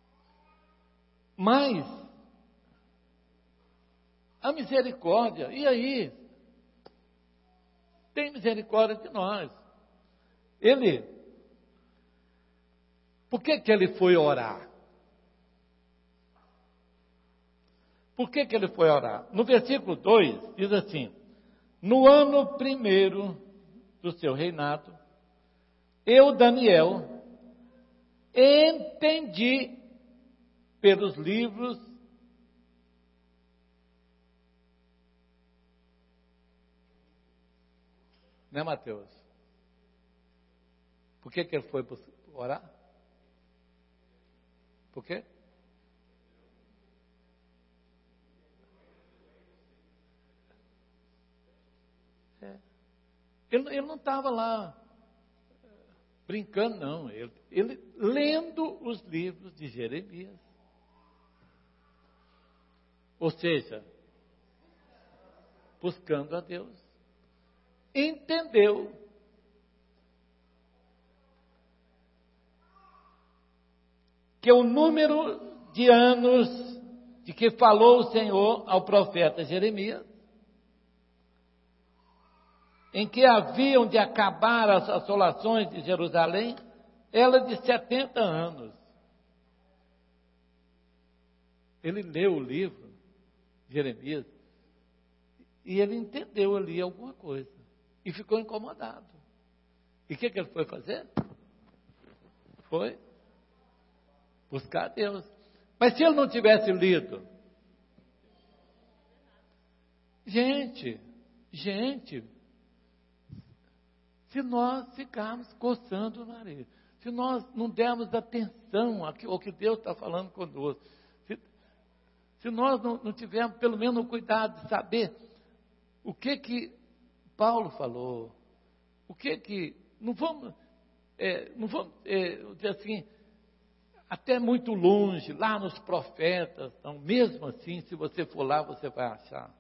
Speaker 1: Mas a misericórdia, e aí? Tem misericórdia de nós. Ele, por que que ele foi orar? Por que que ele foi orar? No versículo dois, diz assim, no ano primeiro do seu reinado, eu, Daniel, entendi pelos livros né, Mateus? Por que que ele foi orar? Por quê? É. Ele, ele não estava lá brincando, não. Ele, ele lendo os livros de Jeremias. Ou seja, buscando a Deus. Entendeu que o número de anos de que falou o Senhor ao profeta Jeremias, em que haviam de acabar as assolações de Jerusalém, ela de setenta anos. Ele leu o livro, Jeremias, e ele entendeu ali alguma coisa, e ficou incomodado. E o que, que ele foi fazer? Foi buscar a Deus. Mas se ele não tivesse lido, gente, gente, se nós ficarmos coçando o nariz, se nós não dermos atenção ao que Deus está falando conosco, se, se nós não, não tivermos pelo menos o cuidado de saber o que que Paulo falou, o que que, não vamos, é, não vamos é, dizer assim, até muito longe, lá nos profetas, então, mesmo assim, se você for lá, você vai achar.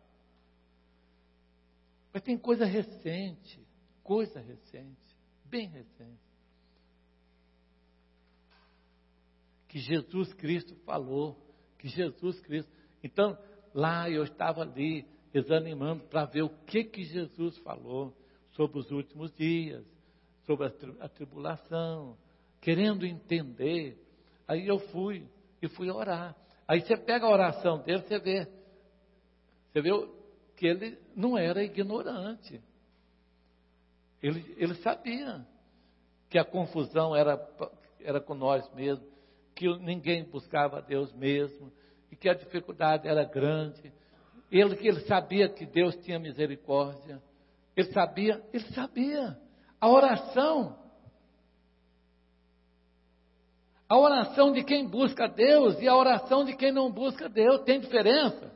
Speaker 1: Mas tem coisa recente, coisa recente, bem recente, que Jesus Cristo falou, que Jesus Cristo, então, lá eu estava ali, examinando para ver o que que Jesus falou sobre os últimos dias, sobre a, tri- a tribulação, querendo entender. Aí eu fui, e fui orar. Aí você pega a oração dele, você vê, você vê que ele não era ignorante. Ele, ele sabia que a confusão era, era com nós mesmos, que ninguém buscava a Deus mesmo, e que a dificuldade era grande. Ele, que ele sabia que Deus tinha misericórdia. Ele sabia, ele sabia. A oração, a oração de quem busca a Deus e a oração de quem não busca a Deus, tem diferença?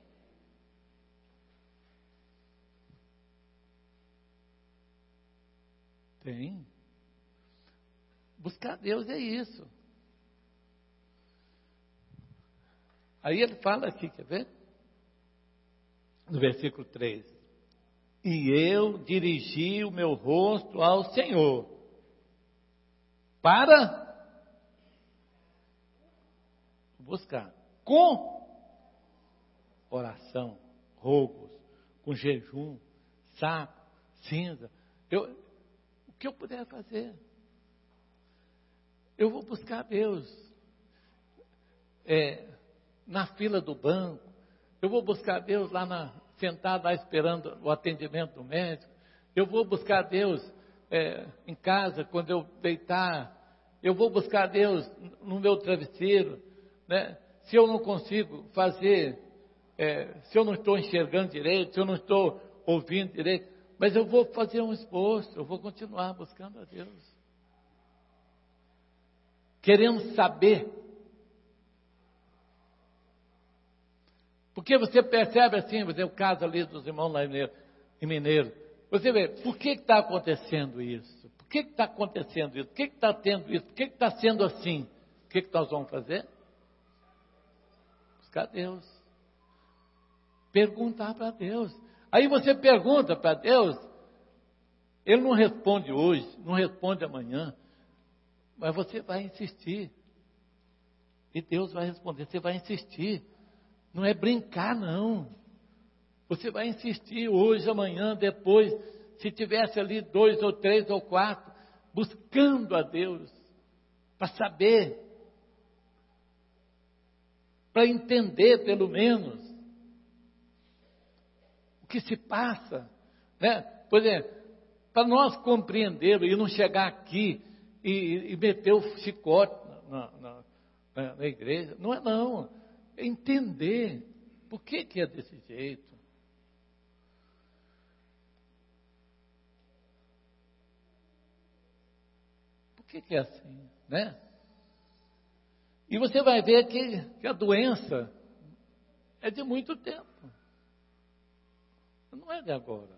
Speaker 1: Tem. Buscar a Deus é isso. Aí ele fala aqui, quer ver? No versículo três. E eu dirigi o meu rosto ao Senhor, para buscar, com oração, rogos, com jejum, saco, cinza. Eu, o que eu puder fazer, eu vou buscar a Deus. É, na fila do banco, eu vou buscar a Deus lá na, sentado lá esperando o atendimento do médico, eu vou buscar a Deus é, em casa, quando eu deitar, eu vou buscar a Deus no meu travesseiro, né? Se eu não consigo fazer, é, se eu não estou enxergando direito, se eu não estou ouvindo direito, mas eu vou fazer um esforço, eu vou continuar buscando a Deus, querendo saber. Porque você percebe assim, você, o caso ali dos irmãos lá em Mineiro, você vê, por que está acontecendo isso? Por que está acontecendo isso? Por que está tendo isso? Por que está sendo assim? O que, que nós vamos fazer? Buscar Deus. Perguntar para Deus. Aí você pergunta para Deus, Ele não responde hoje, não responde amanhã, mas você vai insistir. E Deus vai responder, você vai insistir. Não é brincar, não. Você vai insistir hoje, amanhã, depois, se tivesse ali dois ou três ou quatro, buscando a Deus, para saber, para entender pelo menos o que se passa, né? Por exemplo, para nós compreendermos e não chegar aqui e, e meter o chicote na, na, na, na igreja, não é não. Entender por que, que é desse jeito. Por que, que é assim, né? E você vai ver que, que a doença é de muito tempo. Não é de agora.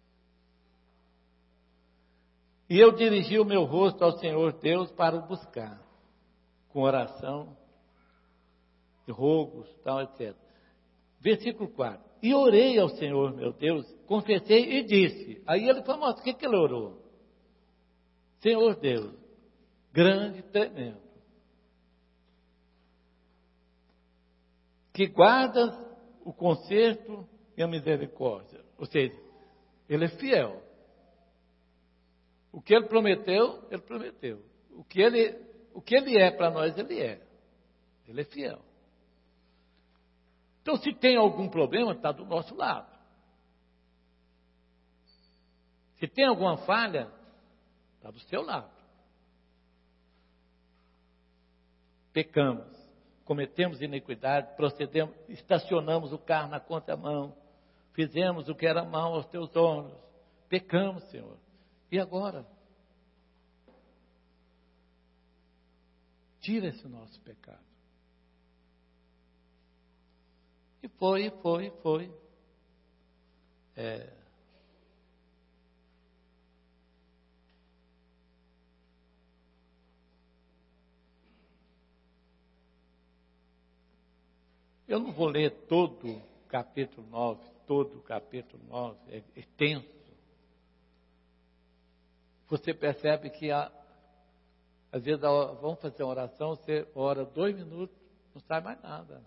Speaker 1: E eu dirigi o meu rosto ao Senhor Deus para o buscar, com oração, rogos, tal, etcétera. Versículo quatro. E orei ao Senhor, meu Deus, confessei e disse. Aí ele falou, mas o que, que ele orou? Senhor Deus, grande e tremendo. que guardas o conserto e a misericórdia. Ou seja, Ele é fiel. O que Ele prometeu, Ele prometeu. O que Ele, o que ele é para nós, Ele é. Ele é fiel. Então, se tem algum problema, está do nosso lado. Se tem alguma falha, está do seu lado. Pecamos, cometemos iniquidade, procedemos, estacionamos o carro na contramão, fizemos o que era mal aos teus olhos, pecamos, Senhor. E agora? Tira esse nosso pecado. E foi, foi, foi. É, Eu não vou ler todo o capítulo nove, todo o capítulo nove, é, é tenso. Você percebe que, há, às vezes, a, vamos fazer uma oração, você ora dois minutos, não sai mais nada.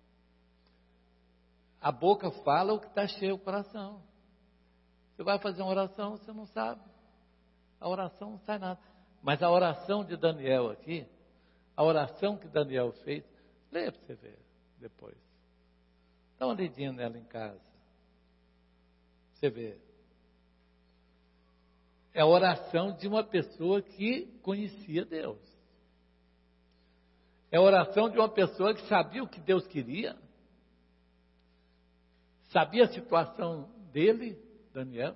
Speaker 1: A boca fala o que está cheio o coração. Você vai fazer uma oração, você não sabe. A oração não sai nada. Mas a oração de Daniel aqui, a oração que Daniel fez, leia para você ver. Depois. Dá uma lidinha nela em casa. Você vê. É a oração de uma pessoa que conhecia Deus. É a oração de uma pessoa que sabia o que Deus queria. Sabia a situação dele, Daniel.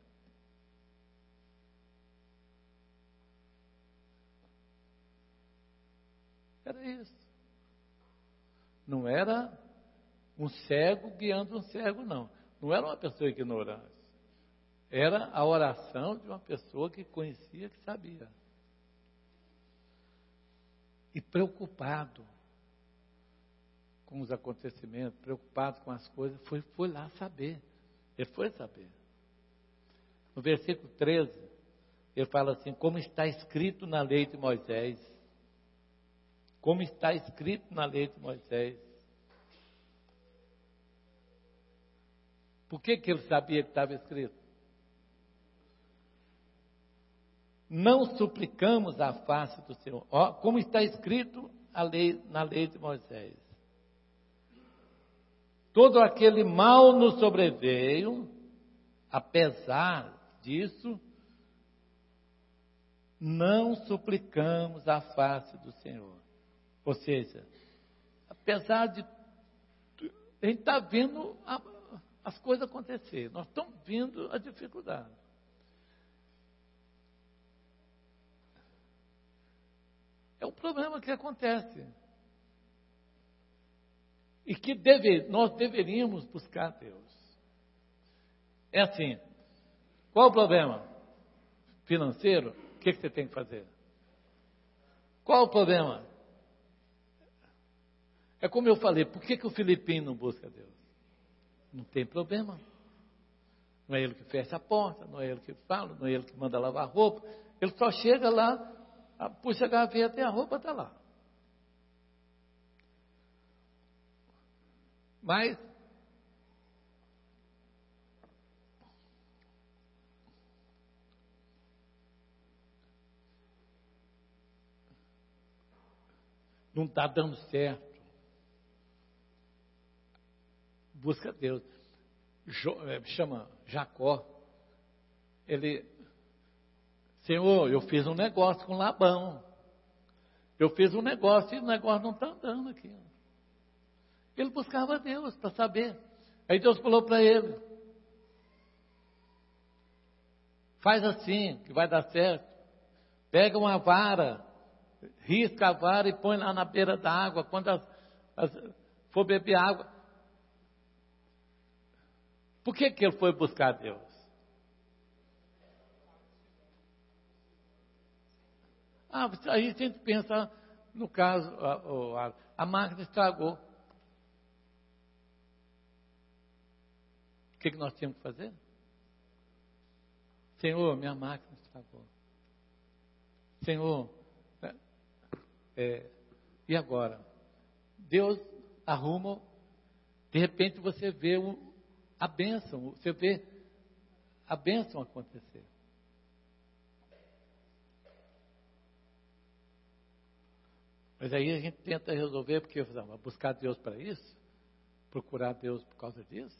Speaker 1: Era isso. Não era um cego guiando um cego, não. Não era uma pessoa ignorante. Era a oração de uma pessoa que conhecia, que sabia. E preocupado com os acontecimentos, preocupado com as coisas, foi, foi lá saber. Ele foi saber. No versículo treze, ele fala assim, como está escrito na lei de Moisés. Como está escrito na lei de Moisés. Por que, que ele sabia que estava escrito? Não suplicamos a face do Senhor. Ó, como está escrito a lei, na lei de Moisés. Todo aquele mal nos sobreveio, apesar disso, não suplicamos a face do Senhor. Ou seja, apesar de a gente está vendo a, as coisas acontecer, nós estamos vendo a dificuldade. É um problema que acontece. E que deve, nós deveríamos buscar Deus. É assim, qual o problema? Financeiro? O que, que você tem que fazer? Qual o problema? É como eu falei, por que, que o Filipinho não busca Deus? Não tem problema. Não é ele que fecha a porta, não é ele que fala, não é ele que manda lavar roupa. Ele só chega lá, puxa a gaveta e a roupa está lá. Mas não está dando certo. Busca Deus. Jo, é, chama Jacó. Ele, Senhor, eu fiz um negócio com Labão. Eu fiz um negócio e o negócio não está andando aqui. Ele buscava Deus para saber. Aí Deus falou para ele: faz assim, que vai dar certo. Pega uma vara, risca a vara e põe lá na beira da água. Quando as, as, for beber água. Por que, que ele foi buscar Deus? Ah, aí a gente pensa no caso, a, a, a máquina estragou. O que, que nós tínhamos que fazer? Senhor, minha máquina estragou. Senhor, é, é, e agora? Deus arruma De repente você vê o, a bênção, você vê a bênção acontecer. Mas aí a gente tenta resolver, porque vamos buscar Deus para isso? Procurar Deus por causa disso?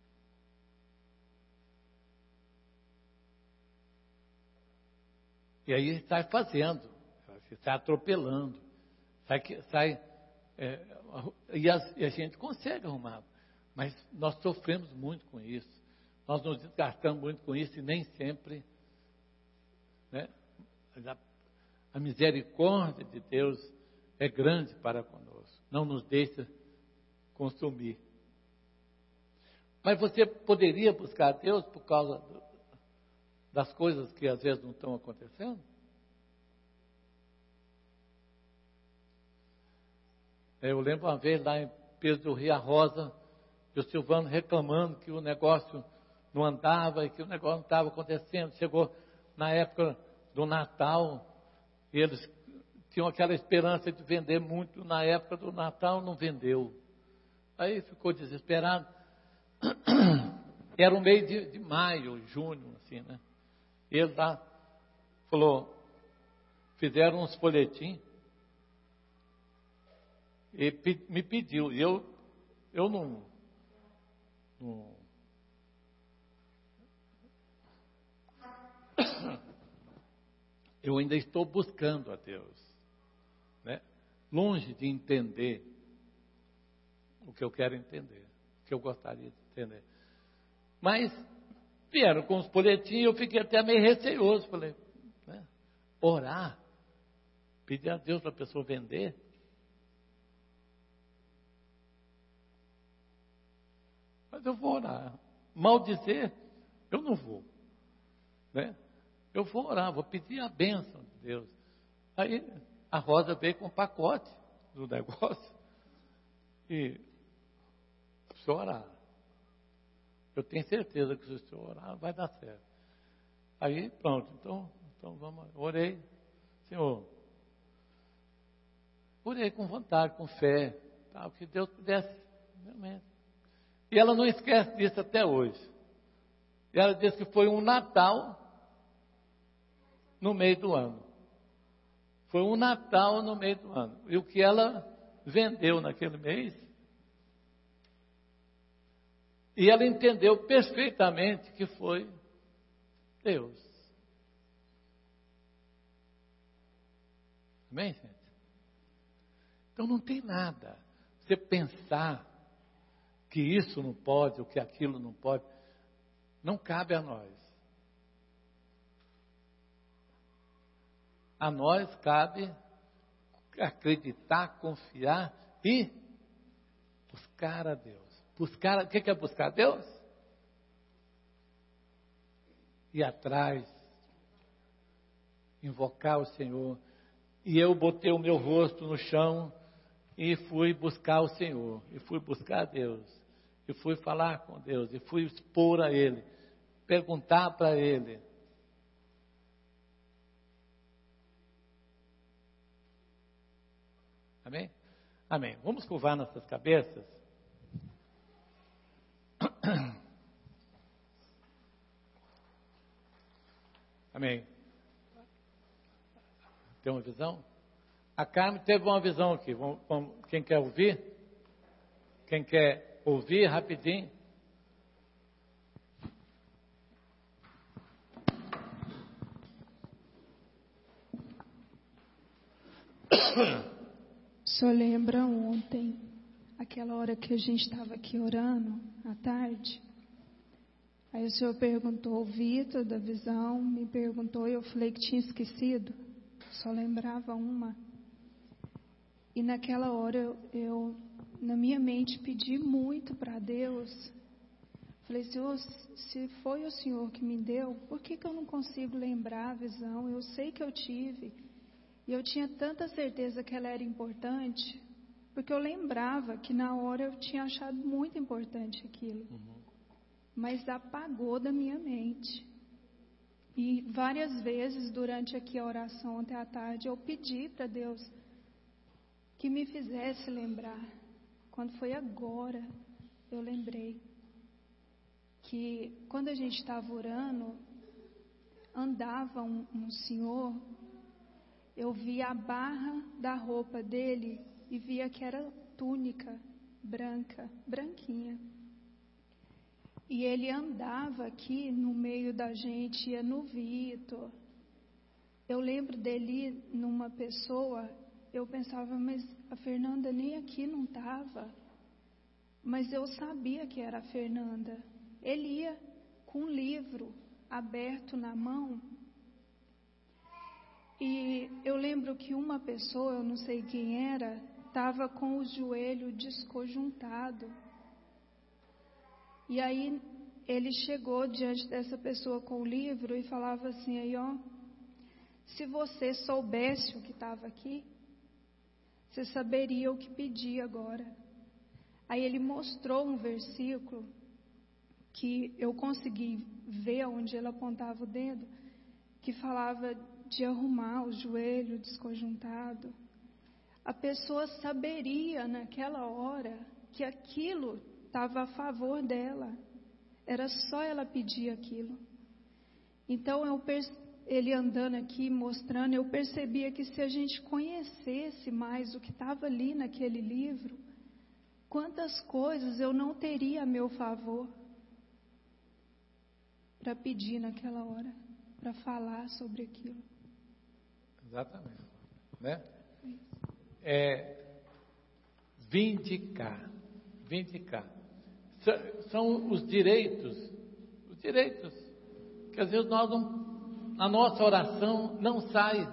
Speaker 1: E aí sai fazendo, sai atropelando, sai, sai é, e, a, e a gente consegue arrumar, mas nós sofremos muito com isso, nós nos desgastamos muito com isso e nem sempre, né, a, a misericórdia de Deus é grande para conosco, não nos deixa consumir. Mas você poderia buscar a Deus por causa do, das coisas que às vezes não estão acontecendo? Eu lembro uma vez lá em Pedro do Rio Rosa, e o Silvano reclamando que o negócio não andava e que o negócio não estava acontecendo. Chegou na época do Natal, e eles tinham aquela esperança de vender muito na época do Natal, não vendeu. Aí ficou desesperado. Era o mês de, de maio, junho, assim, né? Ele lá falou, fizeram uns folhetins e pe, me pediu, e eu, eu não, não eu ainda estou buscando a Deus, né? Longe de entender o que eu quero entender, o que eu gostaria de entender. Mas vieram com os folhetinhos, eu fiquei até meio receoso. Falei, né, orar, pedir a Deus para a pessoa vender. Mas eu vou orar. Maldizer, eu não vou. Né? Eu vou orar, vou pedir a bênção de Deus. Aí a Rosa veio com um pacote do negócio. E se orar. Eu tenho certeza que se você orar, vai dar certo. Aí, pronto. Então, então vamos. Orei. Senhor, orei com vontade, com fé. Tal, que Deus pudesse. Realmente. E ela não esquece disso até hoje. E ela disse que foi um Natal no meio do ano. Foi um Natal no meio do ano. E o que ela vendeu naquele mês, e ela entendeu perfeitamente que foi Deus. Amém, gente? Então não tem nada. Você pensar que isso não pode, ou que aquilo não pode, não cabe a nós. A nós cabe acreditar, confiar e buscar a Deus. Buscar, o que é buscar a Deus? Ir atrás, invocar o Senhor. E eu botei o meu rosto no chão e fui buscar o Senhor. E fui buscar a Deus. E fui falar com Deus. E fui expor a Ele. Perguntar para Ele. Amém? Amém. Vamos curvar nossas cabeças? Amém. Tem uma visão? A Carmen teve uma visão aqui. Vamos, vamos, quem quer ouvir? Quem quer ouvir rapidinho?
Speaker 3: O senhor lembra ontem, aquela hora que a gente estava aqui orando, à tarde? Aí o senhor perguntou, o Vitor da visão me perguntou, e eu falei que tinha esquecido, só lembrava uma. E naquela hora eu, eu na minha mente, pedi muito para Deus. Falei, Senhor, se foi o Senhor que me deu, por que, que eu não consigo lembrar a visão? Eu sei que eu tive, e eu tinha tanta certeza que ela era importante, porque eu lembrava que na hora eu tinha achado muito importante aquilo. Uhum. Mas apagou da minha mente. E várias vezes durante aqui a oração ontem à tarde, eu pedi para Deus que me fizesse lembrar. Quando foi agora eu lembrei que quando a gente estava orando, andava um, um senhor, eu via a barra da roupa dele e via que era túnica branca, branquinha. E ele andava aqui no meio da gente, ia no Vitor. Eu lembro dele numa pessoa, eu pensava, mas a Fernanda nem aqui não estava. Mas eu sabia que era a Fernanda. Ele ia com um livro aberto na mão. E eu lembro que uma pessoa, eu não sei quem era, estava com o joelho desconjuntado. E aí ele chegou diante dessa pessoa com o livro e falava assim, aí ó, se você soubesse o que estava aqui, você saberia o que pedir agora. Aí ele mostrou um versículo que eu consegui ver onde ele apontava o dedo, que falava de arrumar o joelho desconjuntado. A pessoa saberia naquela hora que aquilo estava a favor dela. Era só ela pedir aquilo. Então, eu, ele andando aqui, mostrando, eu percebia que se a gente conhecesse mais o que estava ali naquele livro, quantas coisas eu não teria a meu favor para pedir naquela hora, para falar sobre aquilo.
Speaker 1: Exatamente. Né? É, vindicar. Vindicar. São os direitos, os direitos, que às vezes nós não, na nossa oração não sai.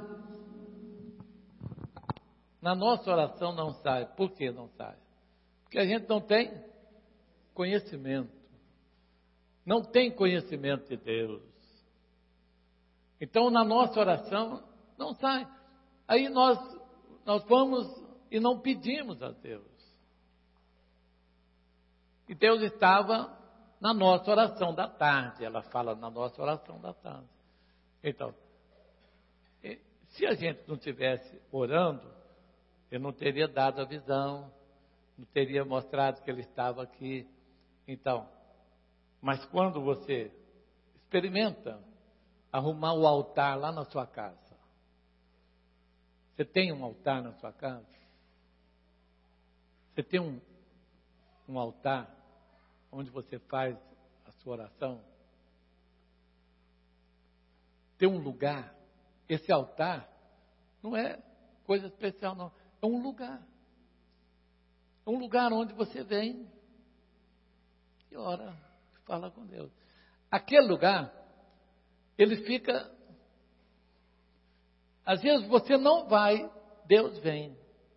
Speaker 1: Na nossa oração não sai. Por que não sai? Porque a gente não tem conhecimento. Não tem conhecimento de Deus. Então, na nossa oração, não sai. Aí nós, nós vamos e não pedimos a Deus. E Deus estava na nossa oração da tarde. Ela fala na nossa oração da tarde. Então, se a gente não estivesse orando, Ele não teria dado a visão, não teria mostrado que Ele estava aqui. Então, mas quando você experimenta arrumar o altar lá na sua casa, você tem um altar na sua casa? Você tem um, um altar onde você faz a sua oração? Tem um lugar. Esse altar não é coisa especial, não. É um lugar. É um lugar onde você vem e ora, fala com Deus. Aquele lugar, ele fica... Às vezes você não vai, Deus vem.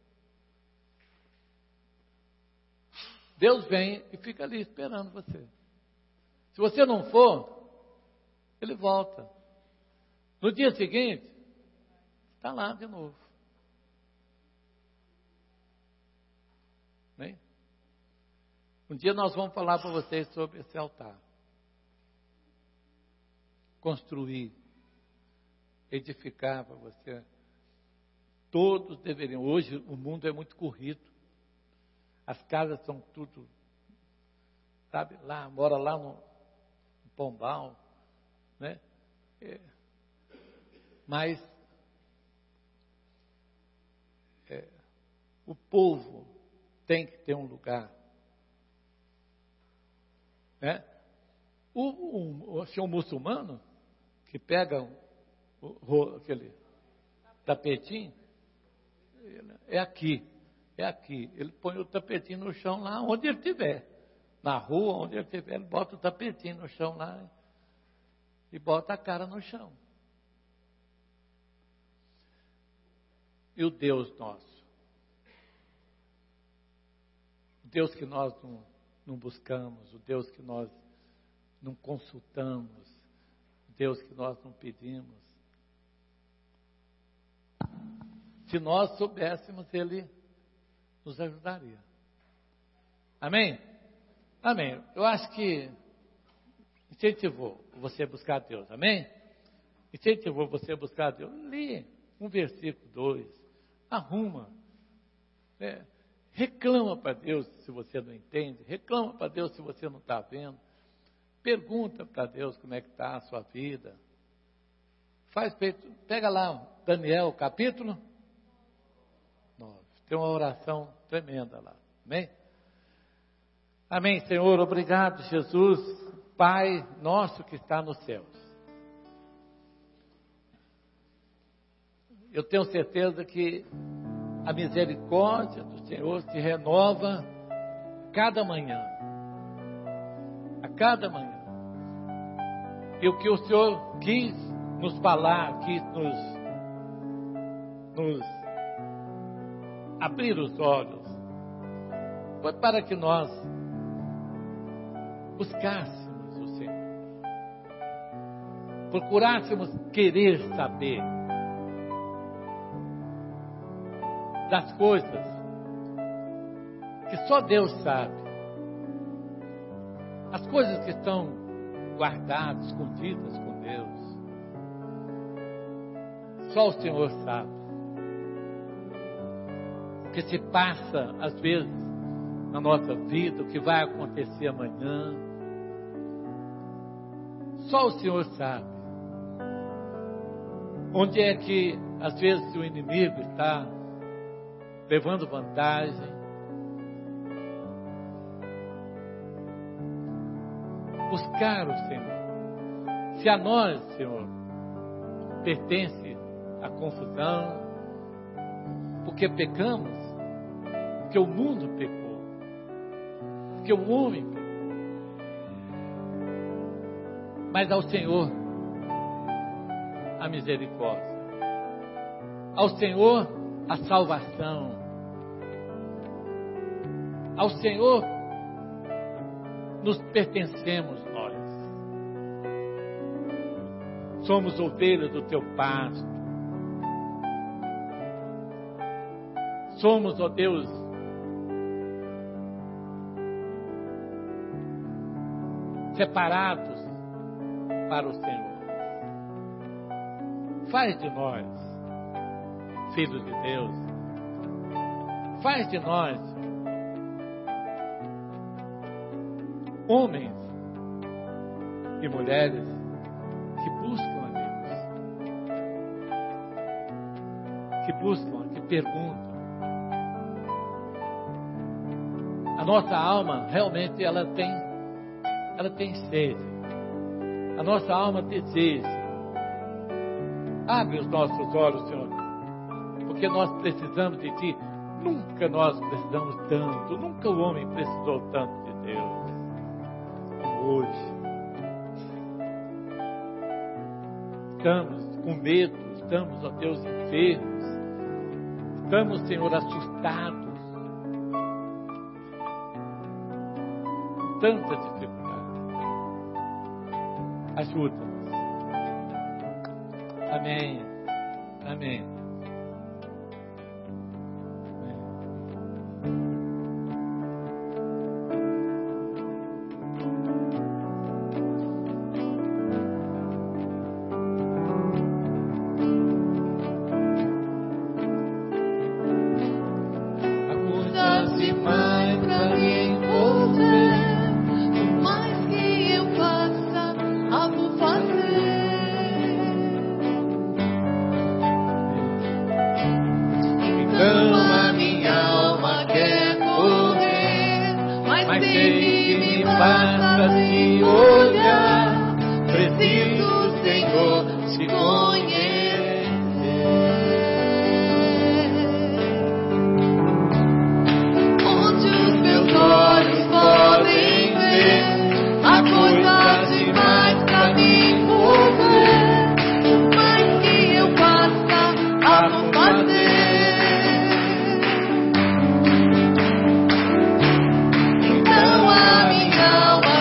Speaker 1: Deus vem e fica ali esperando você. Se você não for, Ele volta. No dia seguinte, está lá de novo. Bem? Um dia nós vamos falar para vocês sobre esse altar. Construir, edificar para você. Todos deveriam. Hoje o mundo é muito corrido. As casas são tudo, sabe, lá, mora lá no, no Pombal, né? É, mas é, o povo tem que ter um lugar, né? O, o, assim, o muçulmano que pega o, o, aquele tapetinho, é aqui. É aqui, ele põe o tapetinho no chão lá onde ele estiver. Na rua, onde ele estiver, ele bota o tapetinho no chão lá e bota a cara no chão. E o Deus nosso? O Deus que nós não, não buscamos, o Deus que nós não consultamos, o Deus que nós não pedimos. Se nós soubéssemos, Ele nos ajudaria. Amém? Amém. Eu acho que incentivou você a buscar Deus. Amém? Incentivou você a buscar Deus. Lê um versículo, dois. Arruma. É, Reclama para Deus se você não entende. Reclama para Deus se você não está vendo. Pergunta para Deus como é que está a sua vida. Faz feito, pega lá Daniel, capítulo nove. Tem uma oração tremenda lá. Amém? Amém, Senhor. Obrigado, Jesus, Pai nosso que está nos céus. Eu tenho certeza que a misericórdia do Senhor se renova cada manhã. A cada manhã. E o que o Senhor quis nos falar, quis nos, nos abrir os olhos, foi para que nós buscássemos o Senhor. Procurássemos querer saber das coisas que só Deus sabe, as coisas que estão guardadas, escondidas com Deus, só o Senhor sabe. O que se passa às vezes na nossa vida, o que vai acontecer amanhã, só o Senhor sabe. Onde é que às vezes o inimigo está levando vantagem. Buscar o Senhor. Se a nós, Senhor, pertence a confusão, porque pecamos, porque o mundo pecou, porque o homem pecou. Mas ao Senhor a misericórdia, ao Senhor a salvação, ao Senhor nos pertencemos nós. Somos ovelhas do teu pasto. Somos, ó Deus, separados para o Senhor. Faz de nós filhos de Deus. Faz de nós homens e mulheres que buscam a Deus, que buscam, que perguntam. A nossa alma realmente ela tem, ela tem sede. A nossa alma deseja. Abre os nossos olhos, Senhor, porque nós precisamos de Ti. Nunca nós precisamos tanto, nunca o homem precisou tanto de Deus como hoje. Estamos com medo, estamos, ó Deus, enfermos, estamos, Senhor, assustados, tanta dificuldade. Ajuda-nos. Amém. Amém.
Speaker 4: Então a minha alma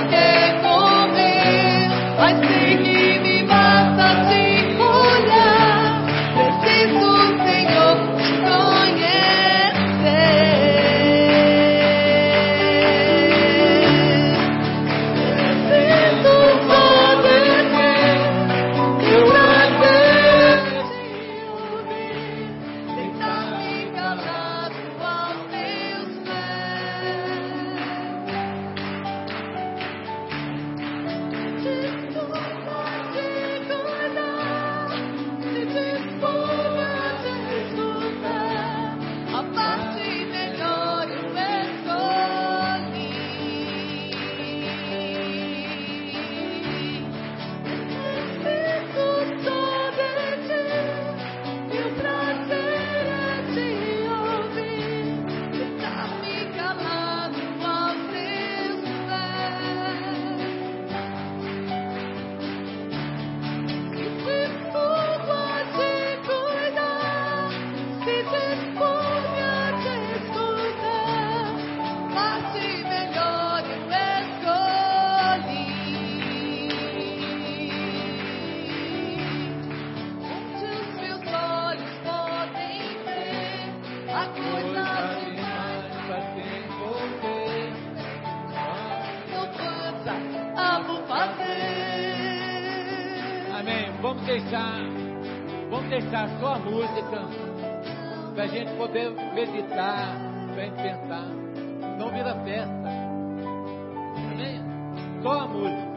Speaker 1: Amém. Vamos deixar, vamos deixar só a música para a gente poder meditar, para a gente pensar. Não vira festa. Amém? Só a música.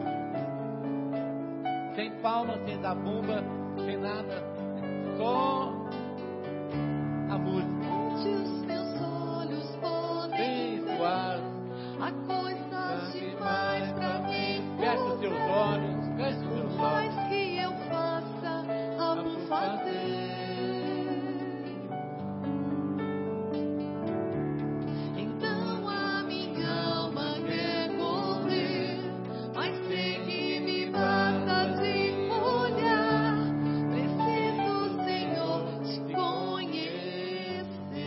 Speaker 1: Sem palmas, sem dar bomba, sem nada. Só a música.
Speaker 4: Onde os meus olhos podem ver a coisa demais pra mim.
Speaker 1: Feche os teus olhos, feche os teus
Speaker 4: Mais
Speaker 1: olhos.
Speaker 4: que eu faça, amo fazer. Então a minha alma quer correr, mas sei que me basta de olhar. Preciso, Senhor, te conhecer.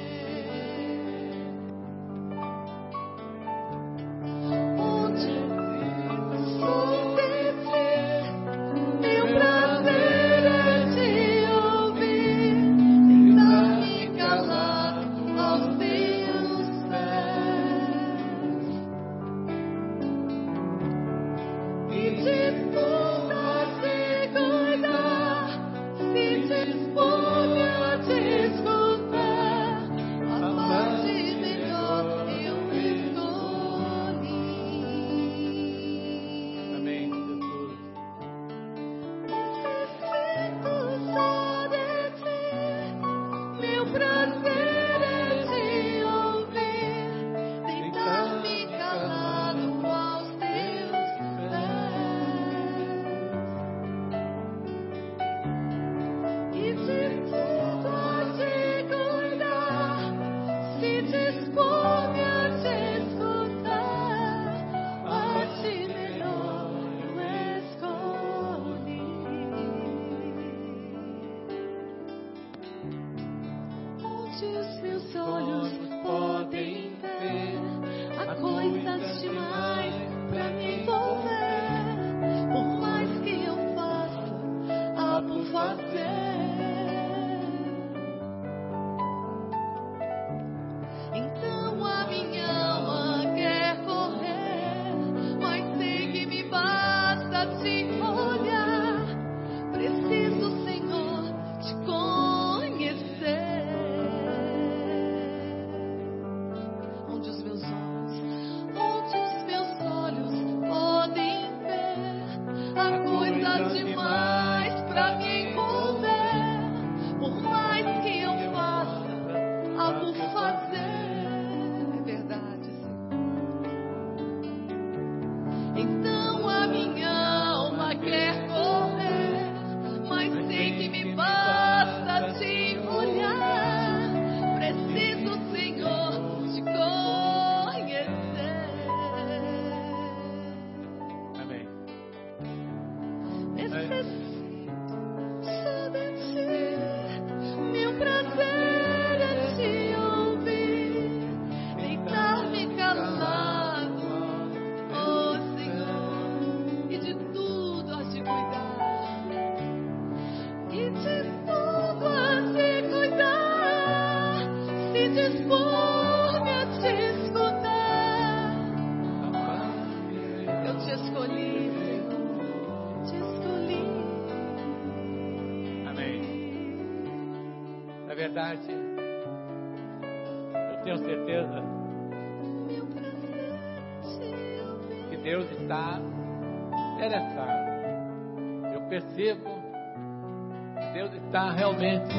Speaker 4: Onde sou descer, meu prazer é te ouvir, tentar-me calar aos teus pés. E disposto a te cuidar, se dispõe a te escutar, a parte melhor eu escolhi.
Speaker 1: Amém, Jesus.
Speaker 4: Necessito só de ti, meu prazer é te ouvir, deitar-me calado aos teus pés. E disposto a te cuidar, se dispõe a te escutar, a parte melhor eu escolhi. Onde os meus olhos podem ver, há coisas demais pra me envolver. Por mais que eu faça, há por fazer. Então a minha alma quer correr, mas sei que me basta te olhar. Preciso, Senhor, te conhecer. Onde os meus olhos, onde os meus olhos podem ver, há coisas demais pra me envolver. Por mais que eu faça, há por fazer. É verdade, Senhor. Então a minha alma quer correr, mas sei que me basta te olhar. Preciso, Senhor, te conhecer.
Speaker 1: Amém.
Speaker 4: Necessito só de ti, meu prazer é te ouvir, deitar-me calado, oh Senhor, e de tudo a te cuidar, e de tudo a te cuidar, se dispõe a te escutar. Eu te escolhi, Senhor, te escolhi.
Speaker 1: Amém. Na verdade, eu tenho certeza
Speaker 4: Meu prazer te ouvir.
Speaker 1: que Deus está interessado. Eu percebo que Deus está realmente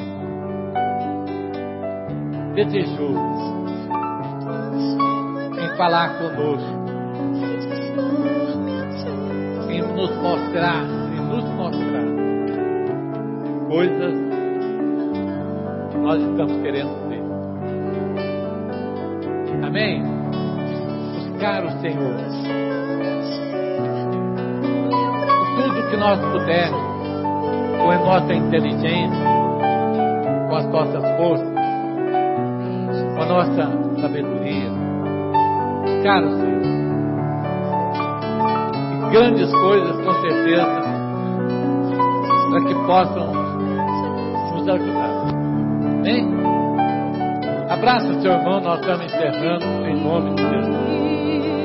Speaker 1: desejoso em falar conosco, em nos mostrar, em nos mostrar coisas que nós estamos querendo ter. Amém? Buscar o Senhor. Tudo que nós pudermos, com a nossa inteligência, com as nossas forças, com a nossa sabedoria, buscar o Senhor. E grandes coisas, com certeza, para que possam nos ajudar. Amém? Abraça o seu irmão, nós estamos encerrando em nome de Jesus.